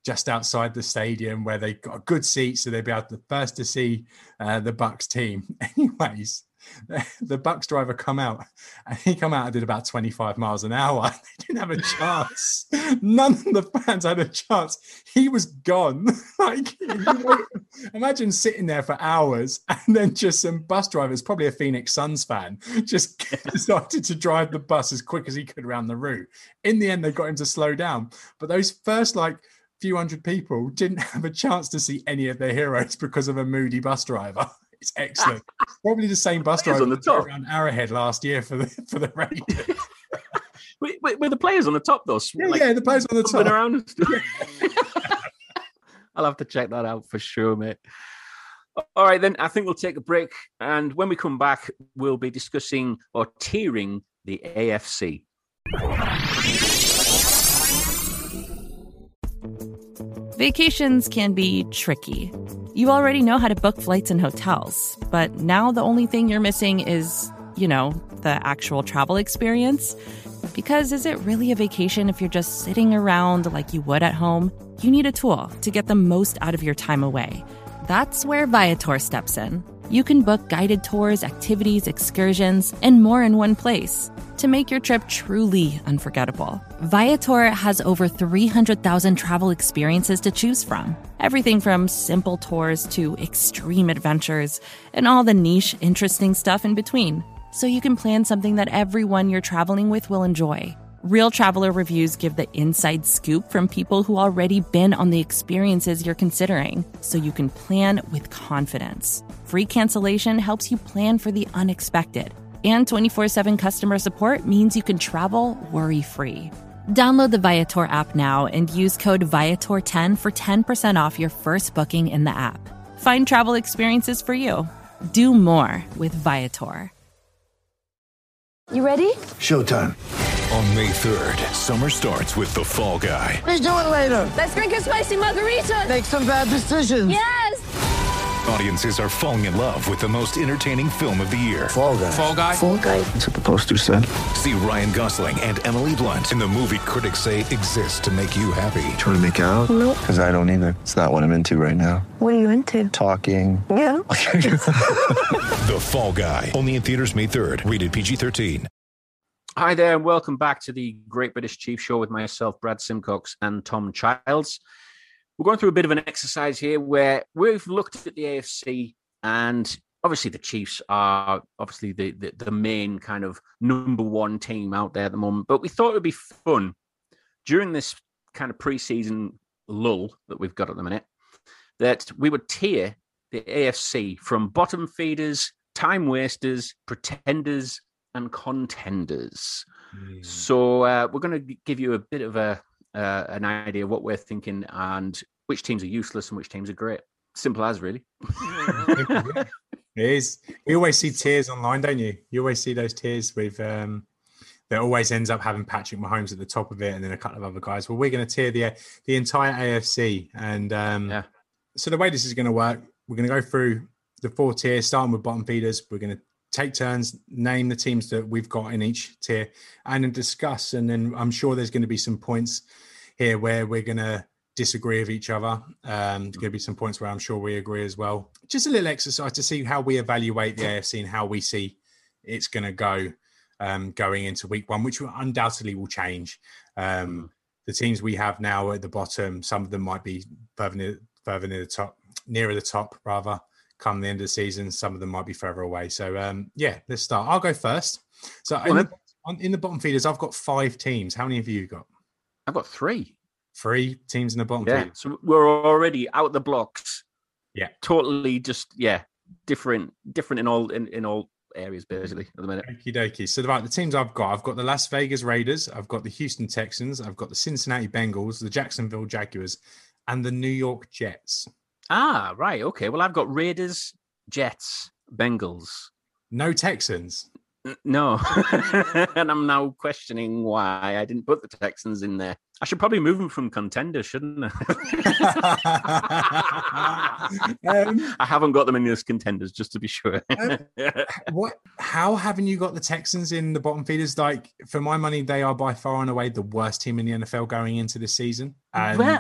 just outside the stadium where they got a good seat, so they'd be able to first to see uh, the Bucks team. Anyways, the Bucks driver come out, and he come out and did about twenty-five miles an hour. They didn't have a chance. None of the fans had a chance. He was gone. Like, imagine sitting there for hours, and then just some bus drivers, probably a Phoenix Suns fan, just decided to drive the bus as quick as he could around the route. In the end, they got him to slow down. But those first, like, few hundred people didn't have a chance to see any of their heroes because of a moody bus driver. It's excellent. Probably the same bus driver on the top around Arrowhead last year for the for the Raiders. Wait, wait, were the players on the top though? Yeah, like, yeah, the players on the top. Around and stuff. I'll have to check that out for sure, mate. All right, then I think we'll take a break, and when we come back, we'll be discussing or tiering the A F C. Vacations can be tricky. You already know how to book flights and hotels, but now the only thing you're missing is, you know, the actual travel experience. Because is it really a vacation if you're just sitting around like you would at home? You need a tool to get the most out of your time away. That's where Viator steps in. You can book guided tours, activities, excursions, and more in one place to make your trip truly unforgettable. Viator has over three hundred thousand travel experiences to choose from. Everything from simple tours to extreme adventures and all the niche, interesting stuff in between. So you can plan something that everyone you're traveling with will enjoy. Real traveler reviews give the inside scoop from people who already been on the experiences you're considering, so you can plan with confidence. Free cancellation helps you plan for the unexpected. And twenty-four seven customer support means you can travel worry-free. Download the Viator app now and use code Viator ten for ten percent off your first booking in the app. Find travel experiences for you. Do more with Viator. You ready? Showtime. On May third, summer starts with The Fall Guy. Let's do it later. Let's drink a spicy margarita. Make some bad decisions. Yes! Audiences are falling in love with the most entertaining film of the year. Fall Guy. Fall Guy? Fall guy. That's what the poster said. See Ryan Gosling and Emily Blunt in the movie critics say exists to make you happy. Trying to make it out? Nope. Because I don't either. It's not what I'm into right now. What are you into? Talking. Yeah. The Fall Guy. Only in theaters May third. Rated P G thirteen. Hi there, and welcome back to the Great British Chief Show with myself, Brad Simcox, and Tom Childs. We're going through a bit of an exercise here where we've looked at the A F C, and obviously the Chiefs are obviously the, the, the main kind of number one team out there at the moment. But we thought it would be fun during this kind of pre-season lull that we've got at the minute, that we would tier the A F C from bottom feeders, time wasters, pretenders, and contenders. Mm. So uh, we're going to give you a bit of a uh, an idea of what we're thinking and which teams are useless and which teams are great. Simple as, really. It is. You always see tiers online, don't you? You always see those tiers with um, that always ends up having Patrick Mahomes at the top of it, and then a couple of other guys. Well, we're going to tier the the entire A F C, and um, yeah. So the way this is going to work, we're going to go through the four tiers, starting with bottom feeders. We're going to take turns, name the teams that we've got in each tier, and then discuss. And then I'm sure there's going to be some points here where we're going to disagree with each other. Um, there's going to be some points where I'm sure we agree as well. Just a little exercise to see how we evaluate the A F C and how we see it's going to go um, going into week one, which undoubtedly will change. Um, the teams we have now at the bottom, some of them might be further near, further near the top, nearer the top rather. Come the end of the season, some of them might be further away. So, um, yeah, let's start. I'll go first. So, in the, on, in the bottom feeders, I've got five teams. How many have you got? I've got three. Three teams in the bottom yeah. feeders. So we're already out the blocks. Yeah, totally. Just yeah, different, different in all in, in all areas basically at the minute. Okie dokie. So, about the teams I've got, I've got the Las Vegas Raiders, I've got the Houston Texans, I've got the Cincinnati Bengals, the Jacksonville Jaguars, and the New York Jets. Ah, right. Okay. Well, I've got Raiders, Jets, Bengals. No Texans? No. And I'm now questioning why I didn't put the Texans in there. I should probably move them from contenders, shouldn't I? um, I haven't got them in as contenders, just to be sure. um, what? How haven't you got the Texans in the bottom feeders? Like, for my money, they are by far and away the worst team in the N F L going into this season. Um, well,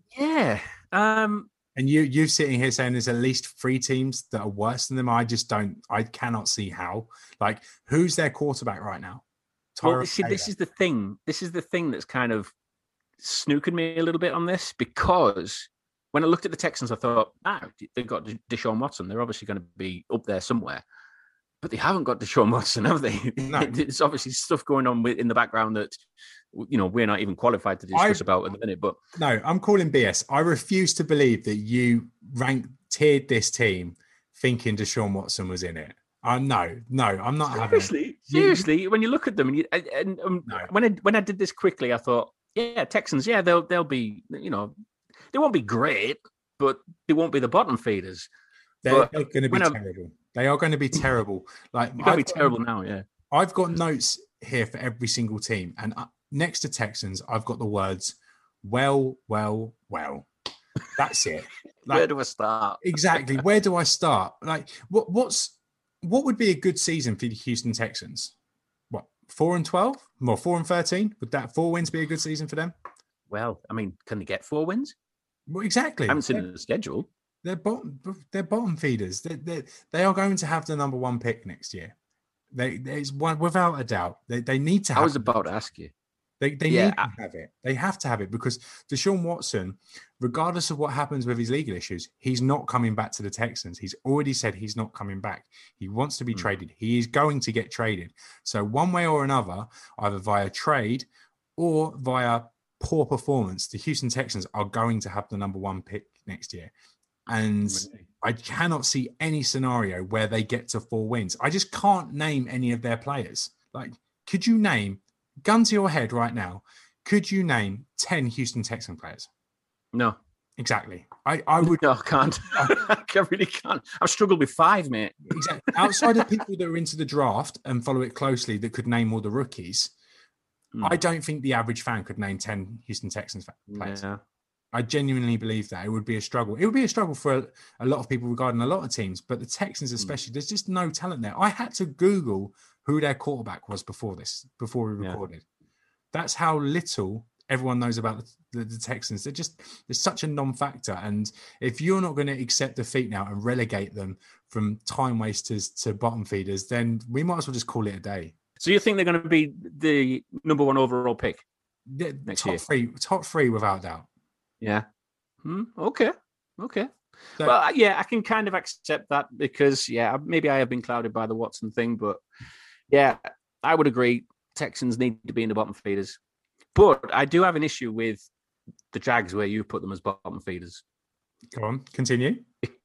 Yeah. Um, And you you sitting here saying there's at least three teams that are worse than them. I just don't. I cannot see how. Like, who's their quarterback right now? well, Tyrod see, this Taylor. is the thing. This is the thing that's kind of snookered me a little bit on this, because when I looked at the Texans, I thought, ah, they've got Deshaun Watson. They're obviously going to be up there somewhere. But they haven't got Deshaun Watson, have they? No. There's obviously stuff going on in the background that, you know, we're not even qualified to discuss I- about at the minute. But No, I'm calling B S. I refuse to believe that you ranked tiered this team thinking Deshaun Watson was in it. Uh, no, no, I'm not having it. seriously, seriously, when you look at them, and, you, and, and um, No. when I when I did this quickly, I thought, yeah, Texans, yeah, they'll they'll be, you know, they won't be great, but they won't be the bottom feeders. They're, But they're going to be when I- terrible. They are going to be terrible. Like, They're going to be I've got- terrible now, yeah. I've got notes here for every single team, and uh, next to Texans, I've got the words "well, well, well." That's it. Where Like, do I start? exactly. Where do I start? Like, what what's what would be a good season for the Houston Texans? What, four and twelve? Well, four and thirteen? Would that four wins be a good season for them? Well, I mean, can they get four wins? Well, exactly. I haven't seen the schedule. They're bottom. They're bottom feeders. They they they are going to have the number one pick next year. They there's one without a doubt. They they need to. I have was it. about to ask you. They they Yeah, need to have it. They have to have it because Deshaun Watson, regardless of what happens with his legal issues, he's not coming back to the Texans. He's already said he's not coming back. He wants to be Hmm. traded. He is going to get traded. So one way or another, either via trade or via poor performance, the Houston Texans are going to have the number one pick next year. And I cannot see any scenario where they get to four wins. I just can't name any of their players. Like, could you name, gun to your head right now, could you name ten Houston Texan players? No, Exactly. I, I would, no, I can't. I really can't. I've struggled with five, mate. exactly. Outside of people that are into the draft and follow it closely that could name all the rookies, Hmm. I don't think the average fan could name ten Houston Texans fa- players. Yeah. I genuinely believe that it would be a struggle. It would be a struggle for a, a lot of people regarding a lot of teams, but the Texans especially, there's just no talent there. I had to Google who their quarterback was before this, before we Yeah. recorded. That's how little everyone knows about the, the, the Texans. They're just, there's such a non-factor. And if you're not going to accept defeat now and relegate them from time wasters to bottom feeders, then we might as well just call it a day. So you think they're going to be the number one overall pick? The Next top year. three, top three without doubt. Yeah. Hmm, okay. Okay. So- well, I- yeah, I can kind of accept that because, yeah, maybe I have been clouded by the Watson thing, but yeah, I would agree. Texans need to be in the bottom feeders. But I do have an issue with the Jags where you put them as bottom feeders Go on, continue.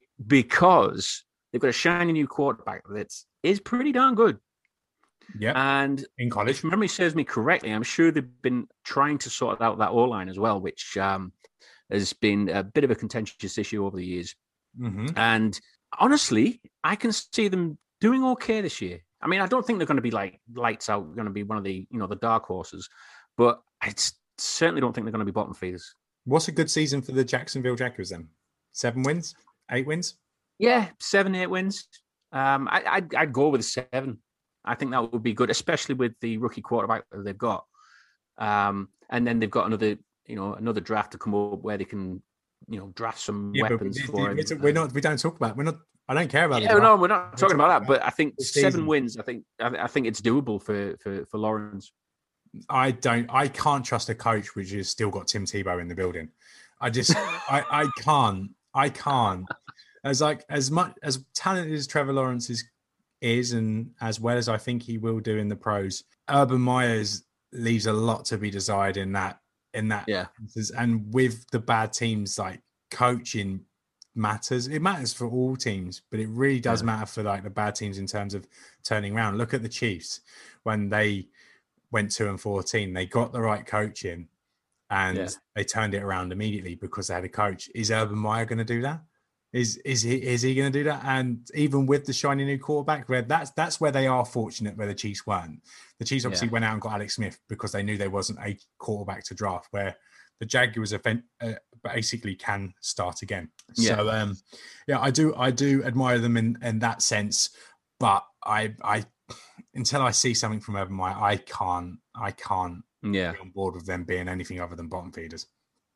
because they've got a shiny new quarterback that is pretty darn good. Yeah, And in college. if memory serves me correctly, I'm sure they've been trying to sort out that O-line as well, which um, has been a bit of a contentious issue over the years. hmm And honestly, I can see them doing okay this year. I mean, I don't think they're going to be like lights out, going to be one of the, you know, the dark horses, but I s- certainly don't think they're going to be bottom feeders. What's a good season for the Jacksonville Jaguars then? Seven wins? Eight wins? Yeah, seven, eight wins. Um, I, I'd, I'd go with seven. I think that would be good, especially with the rookie quarterback that they've got. Um, and then they've got another, you know, another draft to come up where they can, you know, draft some Yeah, but weapons we- for him. it's- we're not. We don't talk about. We're not. I don't care about. the Yeah, draft. no, we're not talking about that. But I think the seven season. wins. I think I, I think it's doable for for for Lawrence. I don't. I can't trust a coach which has still got Tim Tebow in the building. I just. I. I can't. I can't. As like as much as talented as Trevor Lawrence is, is and as well as I think he will do in the pros, Urban Myers leaves a lot to be desired in that. In that. Yeah. And with the bad teams, like coaching matters. It matters for all teams, but it really does Yeah. matter for like the bad teams in terms of turning around. Look at the Chiefs when they went two and fourteen. They got the right coaching, and Yeah. they turned it around immediately because they had a coach. Is Urban Meyer going to do that? Is is he is he going to do that? And even with the shiny new quarterback, where that's that's where they are fortunate, where the Chiefs weren't. The Chiefs obviously Yeah. went out and got Alex Smith because they knew there wasn't a quarterback to draft. Where the Jaguars event uh, basically can start again. Yeah. So um, yeah, I do I do admire them in in that sense, but I I until I see something from Urban Meyer, I can't I can't Yeah. be on board with them being anything other than bottom feeders.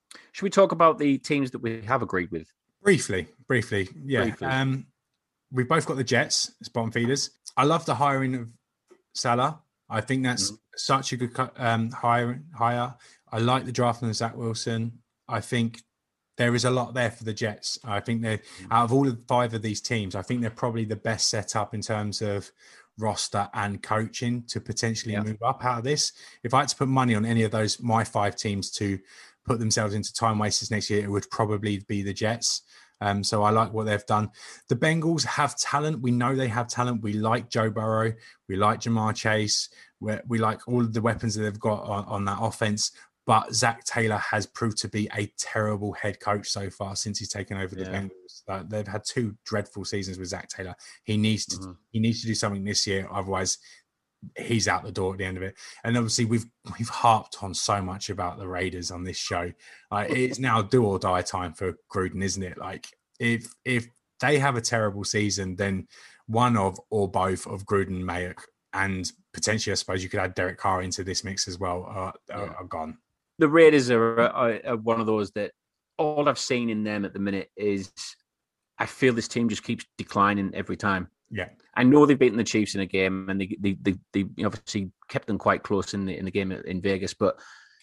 Should we talk about the teams that we have agreed with? Briefly, briefly, yeah. Briefly. Um, we've both got the Jets as bottom feeders. I love the hiring of Salah. I think that's mm. such a good um, hire, hire. I like the draft of Zach Wilson. I think there is a lot there for the Jets. I think they're, out of all of the five of these teams, I think they're probably the best set up in terms of roster and coaching to potentially yeah. move up out of this. If I had to put money on any of those, my five teams to put themselves into time wasters next year, it would probably be the Jets. Um, so I like what they've done. The Bengals have talent. We know they have talent. We like Joe Burrow. We like Jamar Chase. We, we like all of the weapons that they've got on, on that offense. But Zach Taylor has proved to be a terrible head coach so far since he's taken over the yeah. Bengals. Uh, they've had two dreadful seasons with Zach Taylor. He needs to mm-hmm. he needs to do something this year. Otherwise, he's out the door at the end of it. And obviously, we've we've harped on so much about the Raiders on this show. Uh, it's now do or die time for Gruden, isn't it? Like if if they have a terrible season, then one of or both of Gruden, Mayock, and potentially, I suppose you could add Derek Carr into this mix as well. Uh, yeah. are, are gone. The Raiders are, are, are one of those that all I've seen in them at the minute is I feel this team just keeps declining every time. Yeah, I know they've beaten the Chiefs in a game, and they they they, they obviously kept them quite close in the in the game in Vegas. But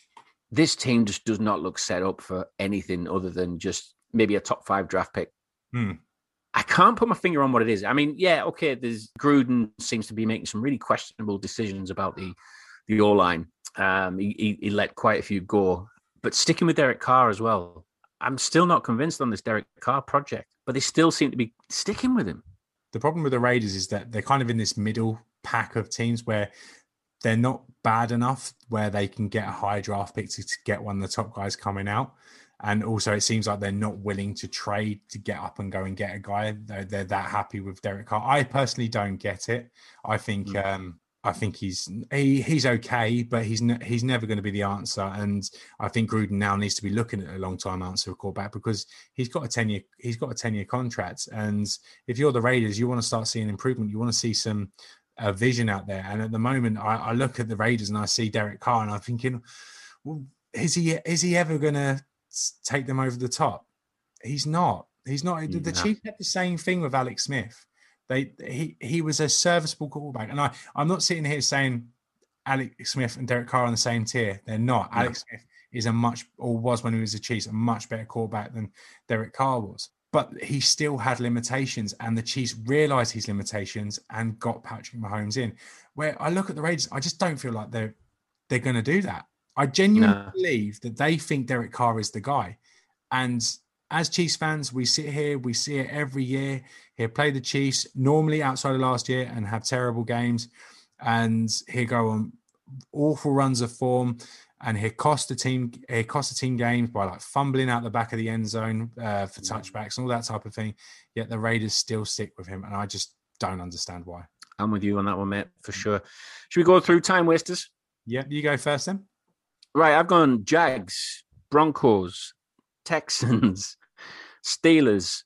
this team just does not look set up for anything other than just maybe a top five draft pick. Hmm. I can't put my finger on what it is. I mean, yeah, okay. There's Gruden seems to be making some really questionable decisions about the the O line. Um, he, he, he let quite a few go, but sticking with Derek Carr as well. I'm still not convinced on this Derek Carr project, but they still seem to be sticking with him. The problem with the Raiders is that they're kind of in this middle pack of teams where they're not bad enough where they can get a high draft pick to, to get one of the top guys coming out. And also it seems like they're not willing to trade to get up and go and get a guy. They're, they're that happy with Derek Carr. I personally don't get it. I think, mm. um, I think he's he, he's okay, but he's ne- he's never going to be the answer. And I think Gruden now needs to be looking at a long time answer of quarterback because he's got a ten year he's got a ten year contract. And if you're the Raiders, you want to start seeing improvement. You want to see some uh, vision out there. And at the moment, I, I look at the Raiders and I see Derek Carr, and I'm thinking, well, is he is he ever going to take them over the top? He's not. He's not. Yeah. The Chiefs had the same thing with Alex Smith. They he he was a serviceable quarterback, and I I'm not sitting here saying Alex Smith and Derek Carr are on the same tier. They're not. Yeah. Alex Smith is a much or was when he was a Chiefs a much better quarterback than Derek Carr was, but he still had limitations, and the Chiefs realized his limitations and got Patrick Mahomes in. Where I look at the Raiders, I just don't feel like they're they're going to do that. I genuinely no. believe that they think Derek Carr is the guy, and as Chiefs fans, we sit here, we see it every year. He'll play the Chiefs, normally outside of last year, and have terrible games. And he'll go on awful runs of form, and he'll cost the team, he'll cost the team games by like fumbling out the back of the end zone uh, for touchbacks and all that type of thing. Yet the Raiders still stick with him, and I just don't understand why. I'm with you on that one, mate, for sure. Should we go through time wasters? Yeah, you go first then. Right, I've gone Jags, Broncos, Texans, Steelers,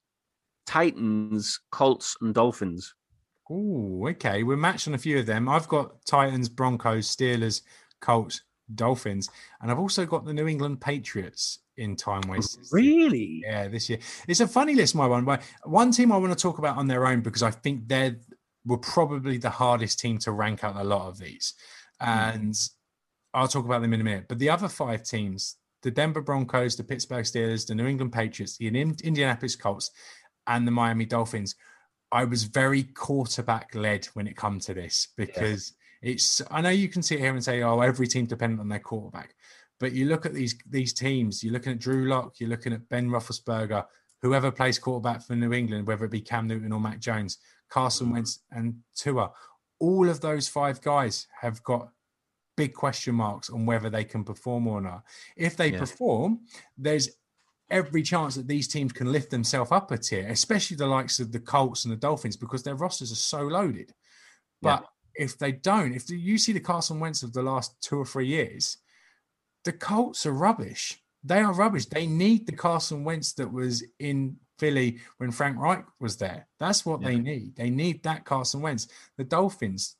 Titans, Colts, and Dolphins. Oh, okay. We're matched on a few of them. I've got Titans, Broncos, Steelers, Colts, Dolphins, and I've also got the New England Patriots in time wasters. Really? Yeah, this year. It's a funny list, my one. But one team I want to talk about on their own because I think they're were probably the hardest team to rank out a lot of these. And mm. I'll talk about them in a minute. But the other five teams, the Denver Broncos, the Pittsburgh Steelers, the New England Patriots, the Indianapolis Colts, and the Miami Dolphins. I was very quarterback-led when it comes to this because yeah. it's. I know you can sit here and say, "Oh, every team dependent on their quarterback," but you look at these these teams. You're looking at Drew Lock. You're looking at Ben Roethlisberger. Whoever plays quarterback for New England, whether it be Cam Newton or Mac Jones, Carson Wentz and Tua, all of those five guys have got big question marks on whether they can perform or not. If they yeah. perform, there's every chance that these teams can lift themselves up a tier, especially the likes of the Colts and the Dolphins, because their rosters are so loaded. But yeah. if they don't, if you see the Carson Wentz of the last two or three years, the Colts are rubbish. They are rubbish. They need the Carson Wentz that was in Philly when Frank Reich was there. That's what yeah. they need. They need that Carson Wentz. The Dolphins,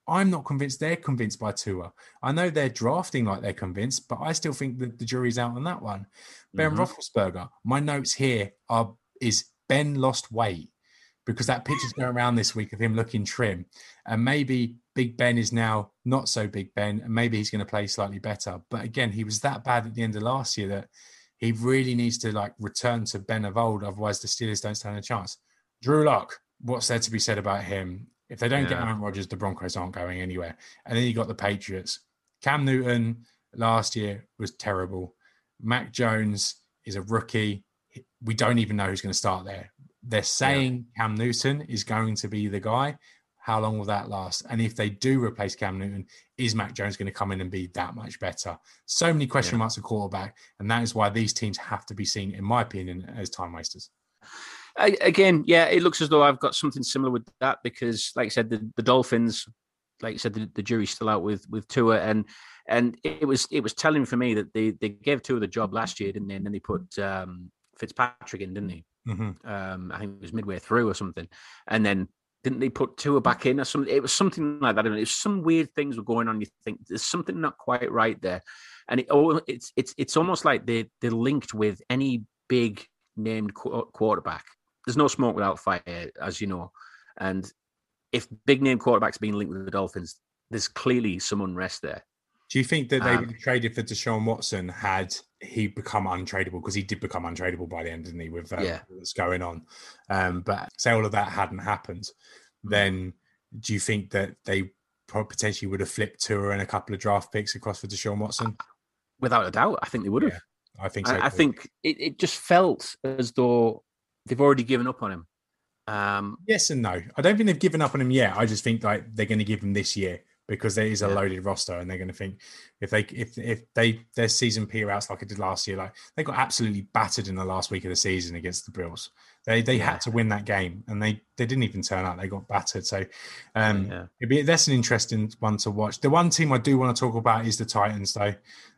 I'm not convinced they're convinced by Tua. I know they're drafting like they're convinced, but I still think that the jury's out on that one. Ben Mm-hmm. Roethlisberger, my notes here are is Ben lost weight because that picture's going around this week of him looking trim. And maybe Big Ben is now not so Big Ben, and maybe he's going to play slightly better. But again, he was that bad at the end of last year that he really needs to like return to Ben of old. Otherwise, the Steelers don't stand a chance. Drew Lock, what's there to be said about him? If they don't Yeah. get Aaron Rodgers, the Broncos aren't going anywhere. And then you got the Patriots. Cam Newton last year was terrible. Mac Jones is a rookie. We don't even know who's going to start there. They're saying yeah. Cam Newton is going to be the guy. How long will that last? And if they do replace Cam Newton, is Mac Jones going to come in and be that much better? So many question yeah. marks at quarterback. And that is why these teams have to be seen, in my opinion, as time wasters. I, again, yeah, it looks as though I've got something similar with that because, like I said, the, the Dolphins, like you said, the, the jury's still out with with Tua, and and it was it was telling for me that they, they gave Tua the job last year, didn't they? And then they put um, Fitzpatrick in, didn't they? Mm-hmm. Um, I think it was midway through or something, and then didn't they put Tua back in or something? It was something like that. It was some weird things were going on. You think there's something not quite right there, and it oh, it's it's it's almost like they they're linked with any big named qu- quarterback. There's no smoke without fire, as you know. And if big name quarterbacks being linked with the Dolphins, there's clearly some unrest there. Do you think that they Um, would have traded for Deshaun Watson had he become untradeable? Because he did become untradeable by the end, didn't he, with um, Yeah. what's going on? Um, but say all of that hadn't happened, then do you think that they potentially would have flipped Tua and a couple of draft picks across for Deshaun Watson? Without a doubt, I think they would have. Yeah, I think so. I, I too. think it, it just felt as though they've already given up on him. Um, Yes and no. I don't think they've given up on him yet. I just think like they're going to give him this year because there is a Yeah. loaded roster, and they're going to think if they if if they their season peer outs like it did last year, like they got absolutely battered in the last week of the season against the Bills. They they Yeah. had to win that game, and they they didn't even turn out. They got battered. So um, Yeah. it'd be that's an interesting one to watch. The one team I do want to talk about is the Titans, though.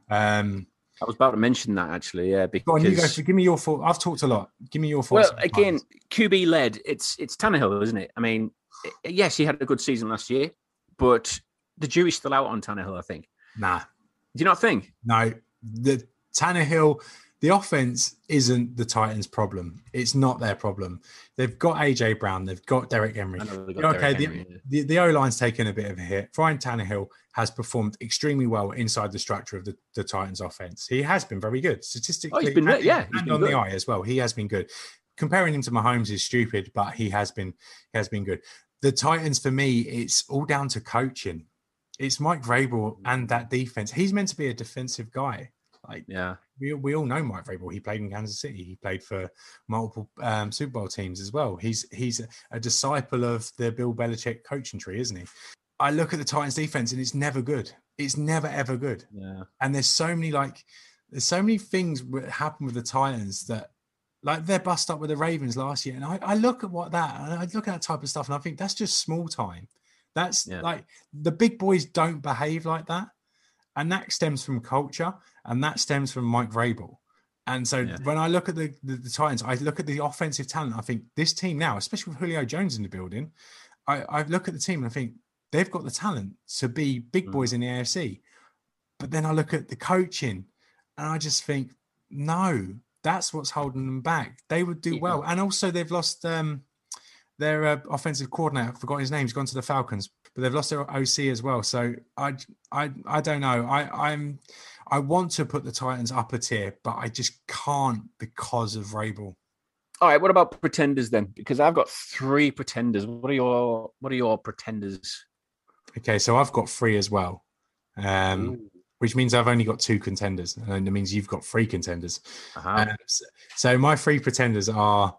Um, I was about to mention that actually, yeah. Because go on, you go. For, give me your thought. I've talked a lot. Give me your thoughts. well, again, Q B led. It's it's Tannehill, isn't it? I mean, yes, he had a good season last year, but the jury's still out on Tannehill. I think. nah. Do you not think? No, the Tannehill, the offense isn't the Titans' problem. It's not their problem. They've got A J Brown. They've got Derek Henry. I know they've got Okay, Derrick the, Henry, yeah. the, the O-line's taken a bit of a hit. Ryan Tannehill has performed extremely well inside the structure of the, the Titans' offense. He has been very good. Statistically, Oh, he's been and, yeah, he's and been on good. the eye as well. He has been good. Comparing him to Mahomes is stupid, but he has been he has been good. The Titans, for me, it's all down to coaching. It's Mike Vrabel and that defense. He's meant to be a defensive guy. Like, Yeah. we, we all know Mike Vrabel. He played in Kansas City. He played for multiple um, Super Bowl teams as well. He's he's a, a disciple of the Bill Belichick coaching tree, isn't he? I look at the Titans defense and it's never good. It's never, ever good. Yeah. And there's so many like, there's so many things that happen with the Titans that like they're bust up with the Ravens last year. And I, I look at what that, and I look at that type of stuff and I think that's just small time. That's Yeah. like the big boys don't behave like that. And that stems from culture, and that stems from Mike Vrabel. And so Yeah. when I look at the, the, the Titans, I look at the offensive talent. I think this team now, especially with Julio Jones in the building, I, I look at the team and I think they've got the talent to be big boys in the A F C. But then I look at the coaching and I just think, no, that's what's holding them back. They would do Yeah. well. And also they've lost um, their uh, offensive coordinator. I forgot his name. He's gone to the Falcons, but they've lost their O C as well. So I, I, I don't know. I, I'm, I want to put the Titans up a tier, but I just can't because of Vrabel. All right. What about pretenders then? Because I've got three pretenders. What are your What are your pretenders? Okay, so I've got three as well, um, Ooh. which means I've only got two contenders, and it means you've got three contenders. Uh-huh. Um, so, so my three pretenders are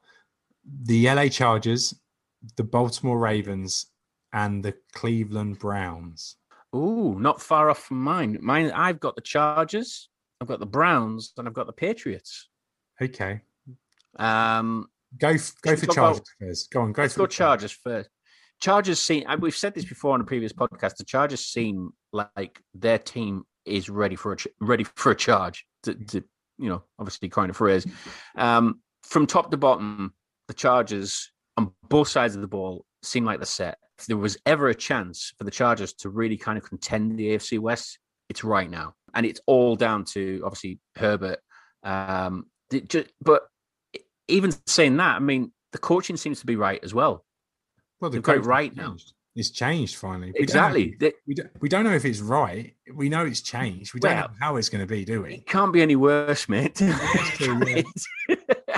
the L A Chargers, the Baltimore Ravens, and the Cleveland Browns. Ooh, not far off from mine. Mine. I've got the Chargers. I've got the Browns, and I've got the Patriots. Okay, Um, go f- go Should for we talk Chargers about- first. Go on, go let's for go the Chargers first. Chargers seem, and we've said this before on a previous podcast, the Chargers seem like their team is ready for a ch- ready for a charge. To, to you know, obviously coin a phrase. Um, from top to bottom, the Chargers on both sides of the ball seem like they're set. there was ever a chance for the Chargers to really kind of contend the A F C West, it's right now. And it's all down to, obviously, Herbert. Um, but even saying that, I mean, the coaching seems to be right as well. Well, the They've got it right now. It's changed finally. We Exactly. Don't know, we, don't, we don't know if it's right. We know it's changed. We don't Well, know how it's going to be, do we? It can't be any worse, mate. True, yeah.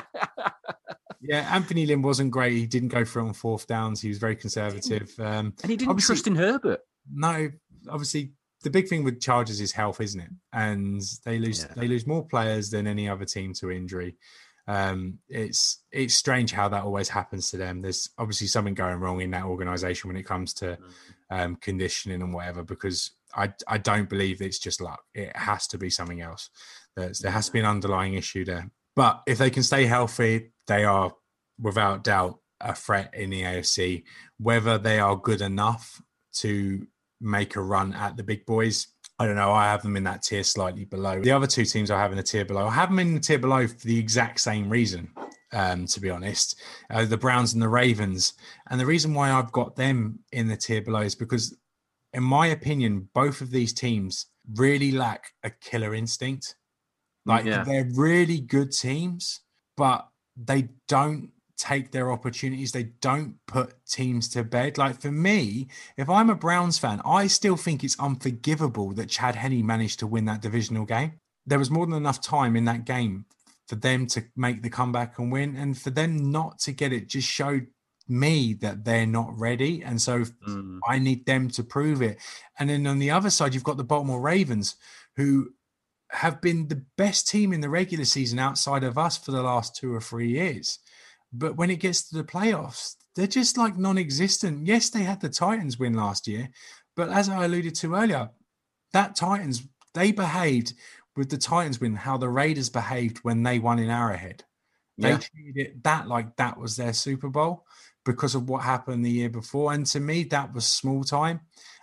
Yeah, Anthony Lynn wasn't great. He didn't go through on fourth downs. He was very conservative. Um, and he didn't trust in Herbert. No, obviously, the big thing with Chargers is health, isn't it? And they lose yeah. they lose more players than any other team to injury. Um, it's it's strange how that always happens to them. There's obviously something going wrong in that organization when it comes to um, conditioning and whatever, because I, I don't believe it's just luck. It has to be something else. There's, there has to be an underlying issue there. But if they can stay healthy, they are without doubt a threat in the A F C. Whether they are good enough to make a run at the big boys, I don't know. I have them in that tier slightly below. The other two teams I have in a tier below, I have them in the tier below for the exact same reason, um, to be honest. Uh, the Browns and the Ravens. And the reason why I've got them in the tier below is because, in my opinion, both of these teams really lack a killer instinct. Like, yeah. they're really good teams, but they don't take their opportunities. They don't put teams to bed. Like, for me, if I'm a Browns fan, I still think it's unforgivable that Chad Henne managed to win that divisional game. There was more than enough time in that game for them to make the comeback and win. And for them not to get it just showed me that they're not ready. And so mm. I need them to prove it. And then on the other side, you've got the Baltimore Ravens, who have been the best team in the regular season outside of us for the last two or three years. But when it gets to the playoffs, they're just like non-existent. Yes, they had the Titans win last year, but as I alluded to earlier, that Titans, they behaved with the Titans win how the Raiders behaved when they won in Arrowhead. They yeah. treated it that like that was their Super Bowl because of what happened the year before. And to me, that was small time.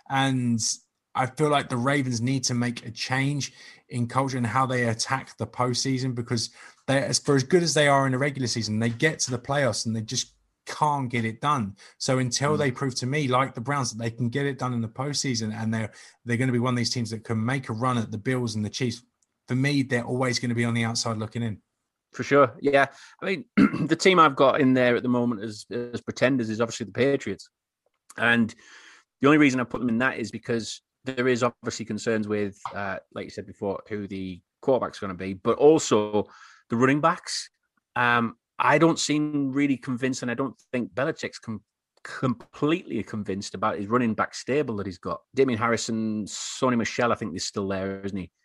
And I feel like the Ravens need to make a change in culture and how they attack the postseason, because they, as for as good as they are in the regular season, they get to the playoffs and they just can't get it done. So until mm. they prove to me, like the Browns, that they can get it done in the postseason, and they're they're going to be one of these teams that can make a run at the Bills and the Chiefs. For me, they're always going to be on the outside looking in. For sure, yeah. I mean, the team I've got in there at the moment as as pretenders is obviously the Patriots, and the only reason I put them in that is because there is obviously concerns with, uh, like you said before, who the quarterback's going to be, but also the running backs. Um, I don't seem really convinced, and I don't think Belichick's com- completely convinced about his running back stable that he's got. Damian Harrison, Sony Michel, I think is still there, isn't he?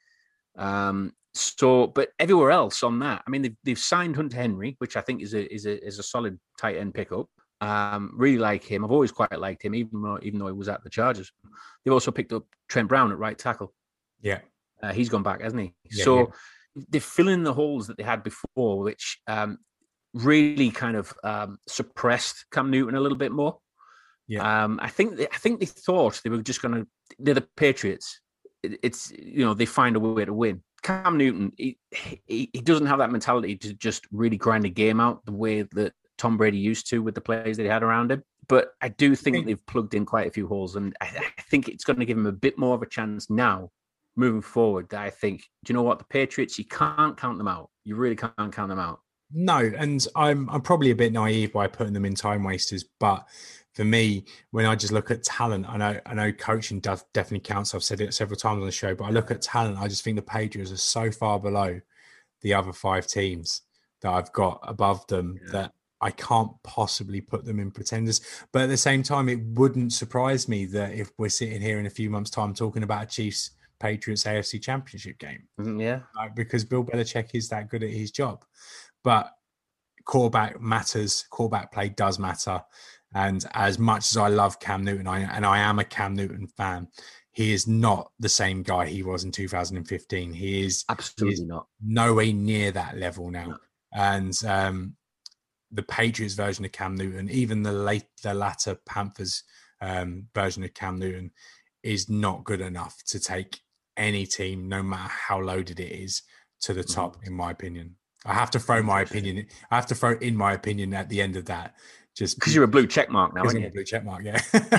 Um, so, but everywhere else on that, I mean, they've, they've signed Hunter Henry, which I think is a is a is a solid tight end pickup. Um, really like him. I've always quite liked him, even though even though he was at the Chargers. They've also picked up Trent Brown at right tackle. Yeah, uh, he's gone back, hasn't he? Yeah, so yeah. they're filling the holes that they had before, which um, really kind of um, suppressed Cam Newton a little bit more. Yeah, um, I think they, I think they thought they were just going to. They're the Patriots. It, it's you know they find a way to win. Cam Newton, he, he he doesn't have that mentality to just really grind a game out the way that Tom Brady used to with the players that he had around him. But I do think, think they've plugged in quite a few holes, and I, I think it's going to give him a bit more of a chance now moving forward. That I think, do you know what? The Patriots, you can't count them out. You really can't count them out. No, and I'm I'm probably a bit naive by putting them in time wasters, but for me, when I just look at talent, I know I know coaching does definitely counts. I've said it several times on the show, but I look at talent, I just think the Patriots are so far below the other five teams that I've got above them yeah. that I can't possibly put them in pretenders. But at the same time, it wouldn't surprise me that if we're sitting here in a few months' time talking about a Chiefs Patriots A F C Championship game, yeah, like, because Bill Belichick is that good at his job. But quarterback matters. Quarterback play does matter. And as much as I love Cam Newton, I, and I am a Cam Newton fan, he is not the same guy he was in two thousand fifteen. He is absolutely he is not nowhere near that level now. No. And um, the Patriots version of Cam Newton, even the late, the latter Panthers um, version of Cam Newton, is not good enough to take any team, no matter how loaded it is, to the top, mm-hmm. in my opinion. I have to throw my opinion. I have to throw in my opinion at the end of that, Just because you're a blue check mark now, aren't I'm you? a blue check mark, yeah.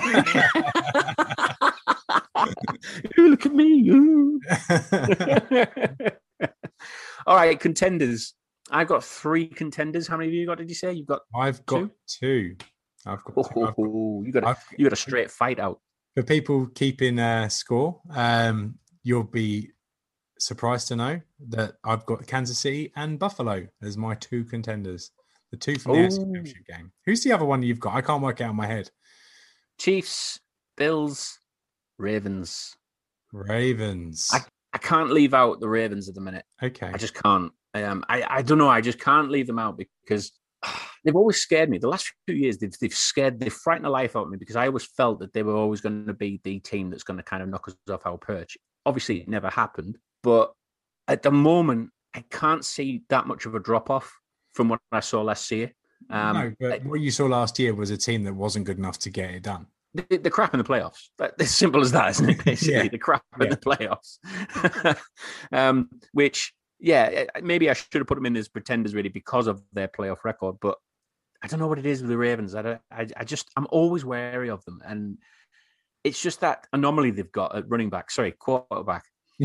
Ooh, look at me. Ooh. All right, contenders. I've got three contenders. How many of you got? Did you say you've got? I've got two. two. I've got. Oh, two. I've got you got a I've- you got a straight fight out. for people keeping uh, score. Um, you'll be surprised to know that I've got Kansas City and Buffalo as my two contenders. The two from the A F C Ooh. Championship game. Who's the other one you've got? I can't work it out in my head. Chiefs, Bills, Ravens. Ravens. I, I can't leave out the Ravens at the minute. Okay. I just can't. Um, I, I don't know. I just can't leave them out because they've always scared me. The last few years, they've, they've scared, they've frightened the life out of me because I always felt that they were always going to be the team that's going to kind of knock us off our perch. Obviously, it never happened. But at the moment, I can't see that much of a drop-off from what I saw last year. Um, no, but what you saw last year was a team that wasn't good enough to get it done. The, the crap in the playoffs. That, as simple as that, isn't it? Basically, Yeah. the crap Yeah. in the playoffs. um, which, yeah, maybe I should have put them in as pretenders really because of their playoff record. But I don't know what it is with the Ravens. I, don't, I, I just, I'm always wary of them, and it's just that anomaly they've got at running back. Sorry, quarterback.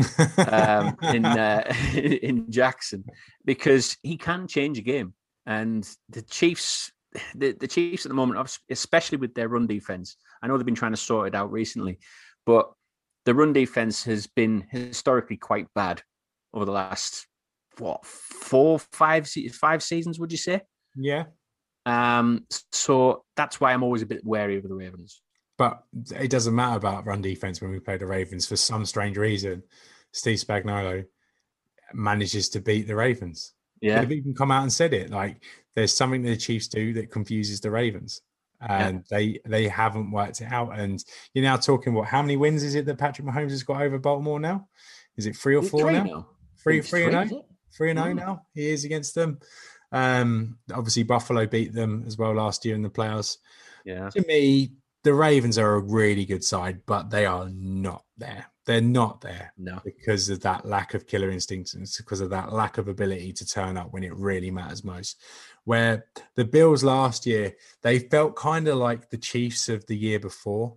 um, in uh, in Jackson, because he can change a game, and the Chiefs, the, the Chiefs at the moment, especially with their run defense, I know they've been trying to sort it out recently, but the run defense has been historically quite bad over the last what four, five, five seasons. Would you say? Yeah. Um. So that's why I'm always a bit wary of the Ravens. But it doesn't matter about run defense when we play the Ravens. For some strange reason, Steve Spagnuolo manages to beat the Ravens. Yeah. They've even come out and said it. Like, there's something the Chiefs do that confuses the Ravens. And yeah. they they haven't worked it out. And you're now talking, what, how many wins is it that Patrick Mahomes has got over Baltimore now? Is it three or four three now? now? Three, three, three and oh? Three and oh Mm. now. He is against them. Um, obviously, Buffalo beat them as well last year in the playoffs. Yeah. To me, the Ravens are a really good side, but they are not there. They're not there No. because of that lack of killer instincts and it's because of that lack of ability to turn up when it really matters most. Where the Bills last year, they felt kind of like the Chiefs of the year before.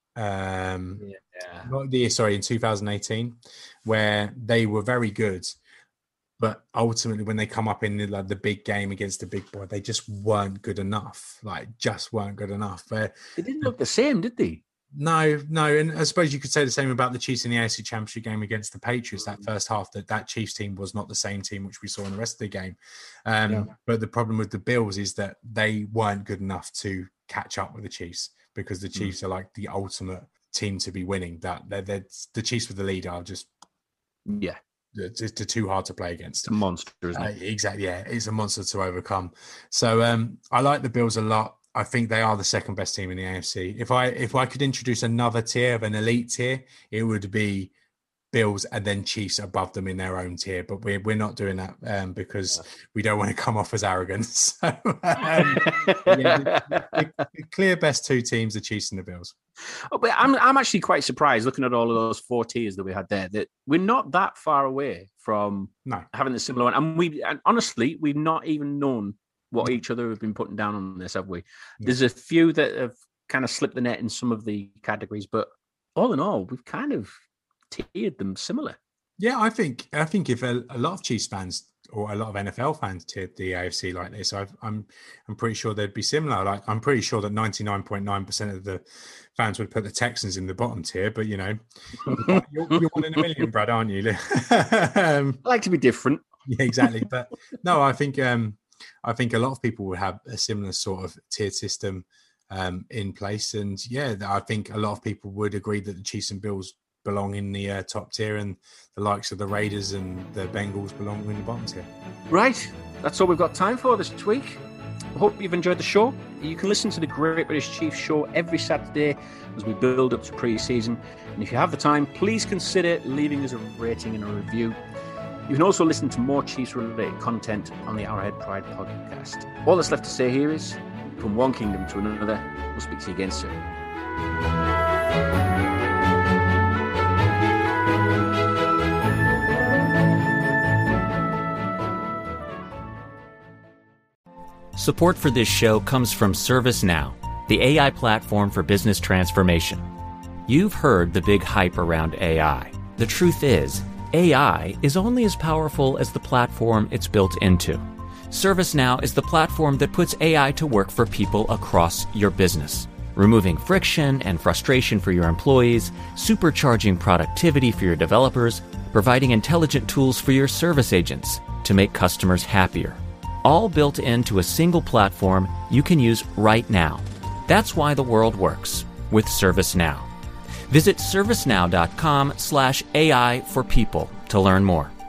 Um, Yeah. not the sorry, in two thousand eighteen, where they were very good. But ultimately, when they come up in the, like, the big game against the big boy, they just weren't good enough. Like, just weren't good enough. Where, They didn't look the same, did they? no, no. And I suppose you could say the same about the Chiefs in the A F C Championship game against the Patriots. That first half, that, that Chiefs team was not the same team which we saw in the rest of the game. Um, Yeah. But the problem with the Bills is that they weren't good enough to catch up with the Chiefs because the Chiefs are like the ultimate team to be winning. That they're, they're, the Chiefs with the lead are just Yeah. it's, it's too hard to play against. It's a monster, isn't Uh, it? exactly, yeah, it's a monster to overcome. So um, I like the Bills a lot. I think they are the second best team in the A F C. If I if I could introduce another tier of an elite tier, it would be Bills and then Chiefs above them in their own tier. But we're we're not doing that um, because yeah. we don't want to come off as arrogant. So um, yeah, the, the, the clear best two teams, the Chiefs and the Bills. Oh, but I'm I'm actually quite surprised looking at all of those four tiers that we had there that we're not that far away from no. having the similar one. And we and honestly, we've not even known what each other have been putting down on this, have we? No. There's a few that have kind of slipped the net in some of the categories, but all in all, we've kind of tiered them similar. Yeah, I think I think if a, a lot of Chiefs fans or a lot of N F L fans tiered the A F C like this, I've, I'm I'm pretty sure they'd be similar. Like I'm pretty sure that ninety-nine point nine percent of the fans would put the Texans in the bottom tier. But you know, you're, you're one in a million, Brad, aren't you? um, I like to be different. Yeah, exactly. But no, I think um, I think a lot of people would have a similar sort of tiered system um, in place, and yeah, I think a lot of people would agree that the Chiefs and Bills belong in the uh, top tier and the likes of the Raiders and the Bengals belong in the bottom tier. Right. That's all we've got time for this week. I hope you've enjoyed the show. You can listen to the Great British Chiefs show every Saturday as we build up to pre-season. And if you have the time, please consider leaving us a rating and a review. You can also listen to more Chiefs-related content on the Arrowhead Pride podcast. All that's left to say here is, from one kingdom to another, we'll speak to you again soon. Support for this show comes from ServiceNow, the A I platform for business transformation. You've heard the big hype around A I. The truth is, A I is only as powerful as the platform it's built into. ServiceNow is the platform that puts A I to work for people across your business, removing friction and frustration for your employees, supercharging productivity for your developers, providing intelligent tools for your service agents to make customers happier. All built into a single platform you can use right now. That's why the world works with ServiceNow. Visit servicenow.com slash AI for people to learn more.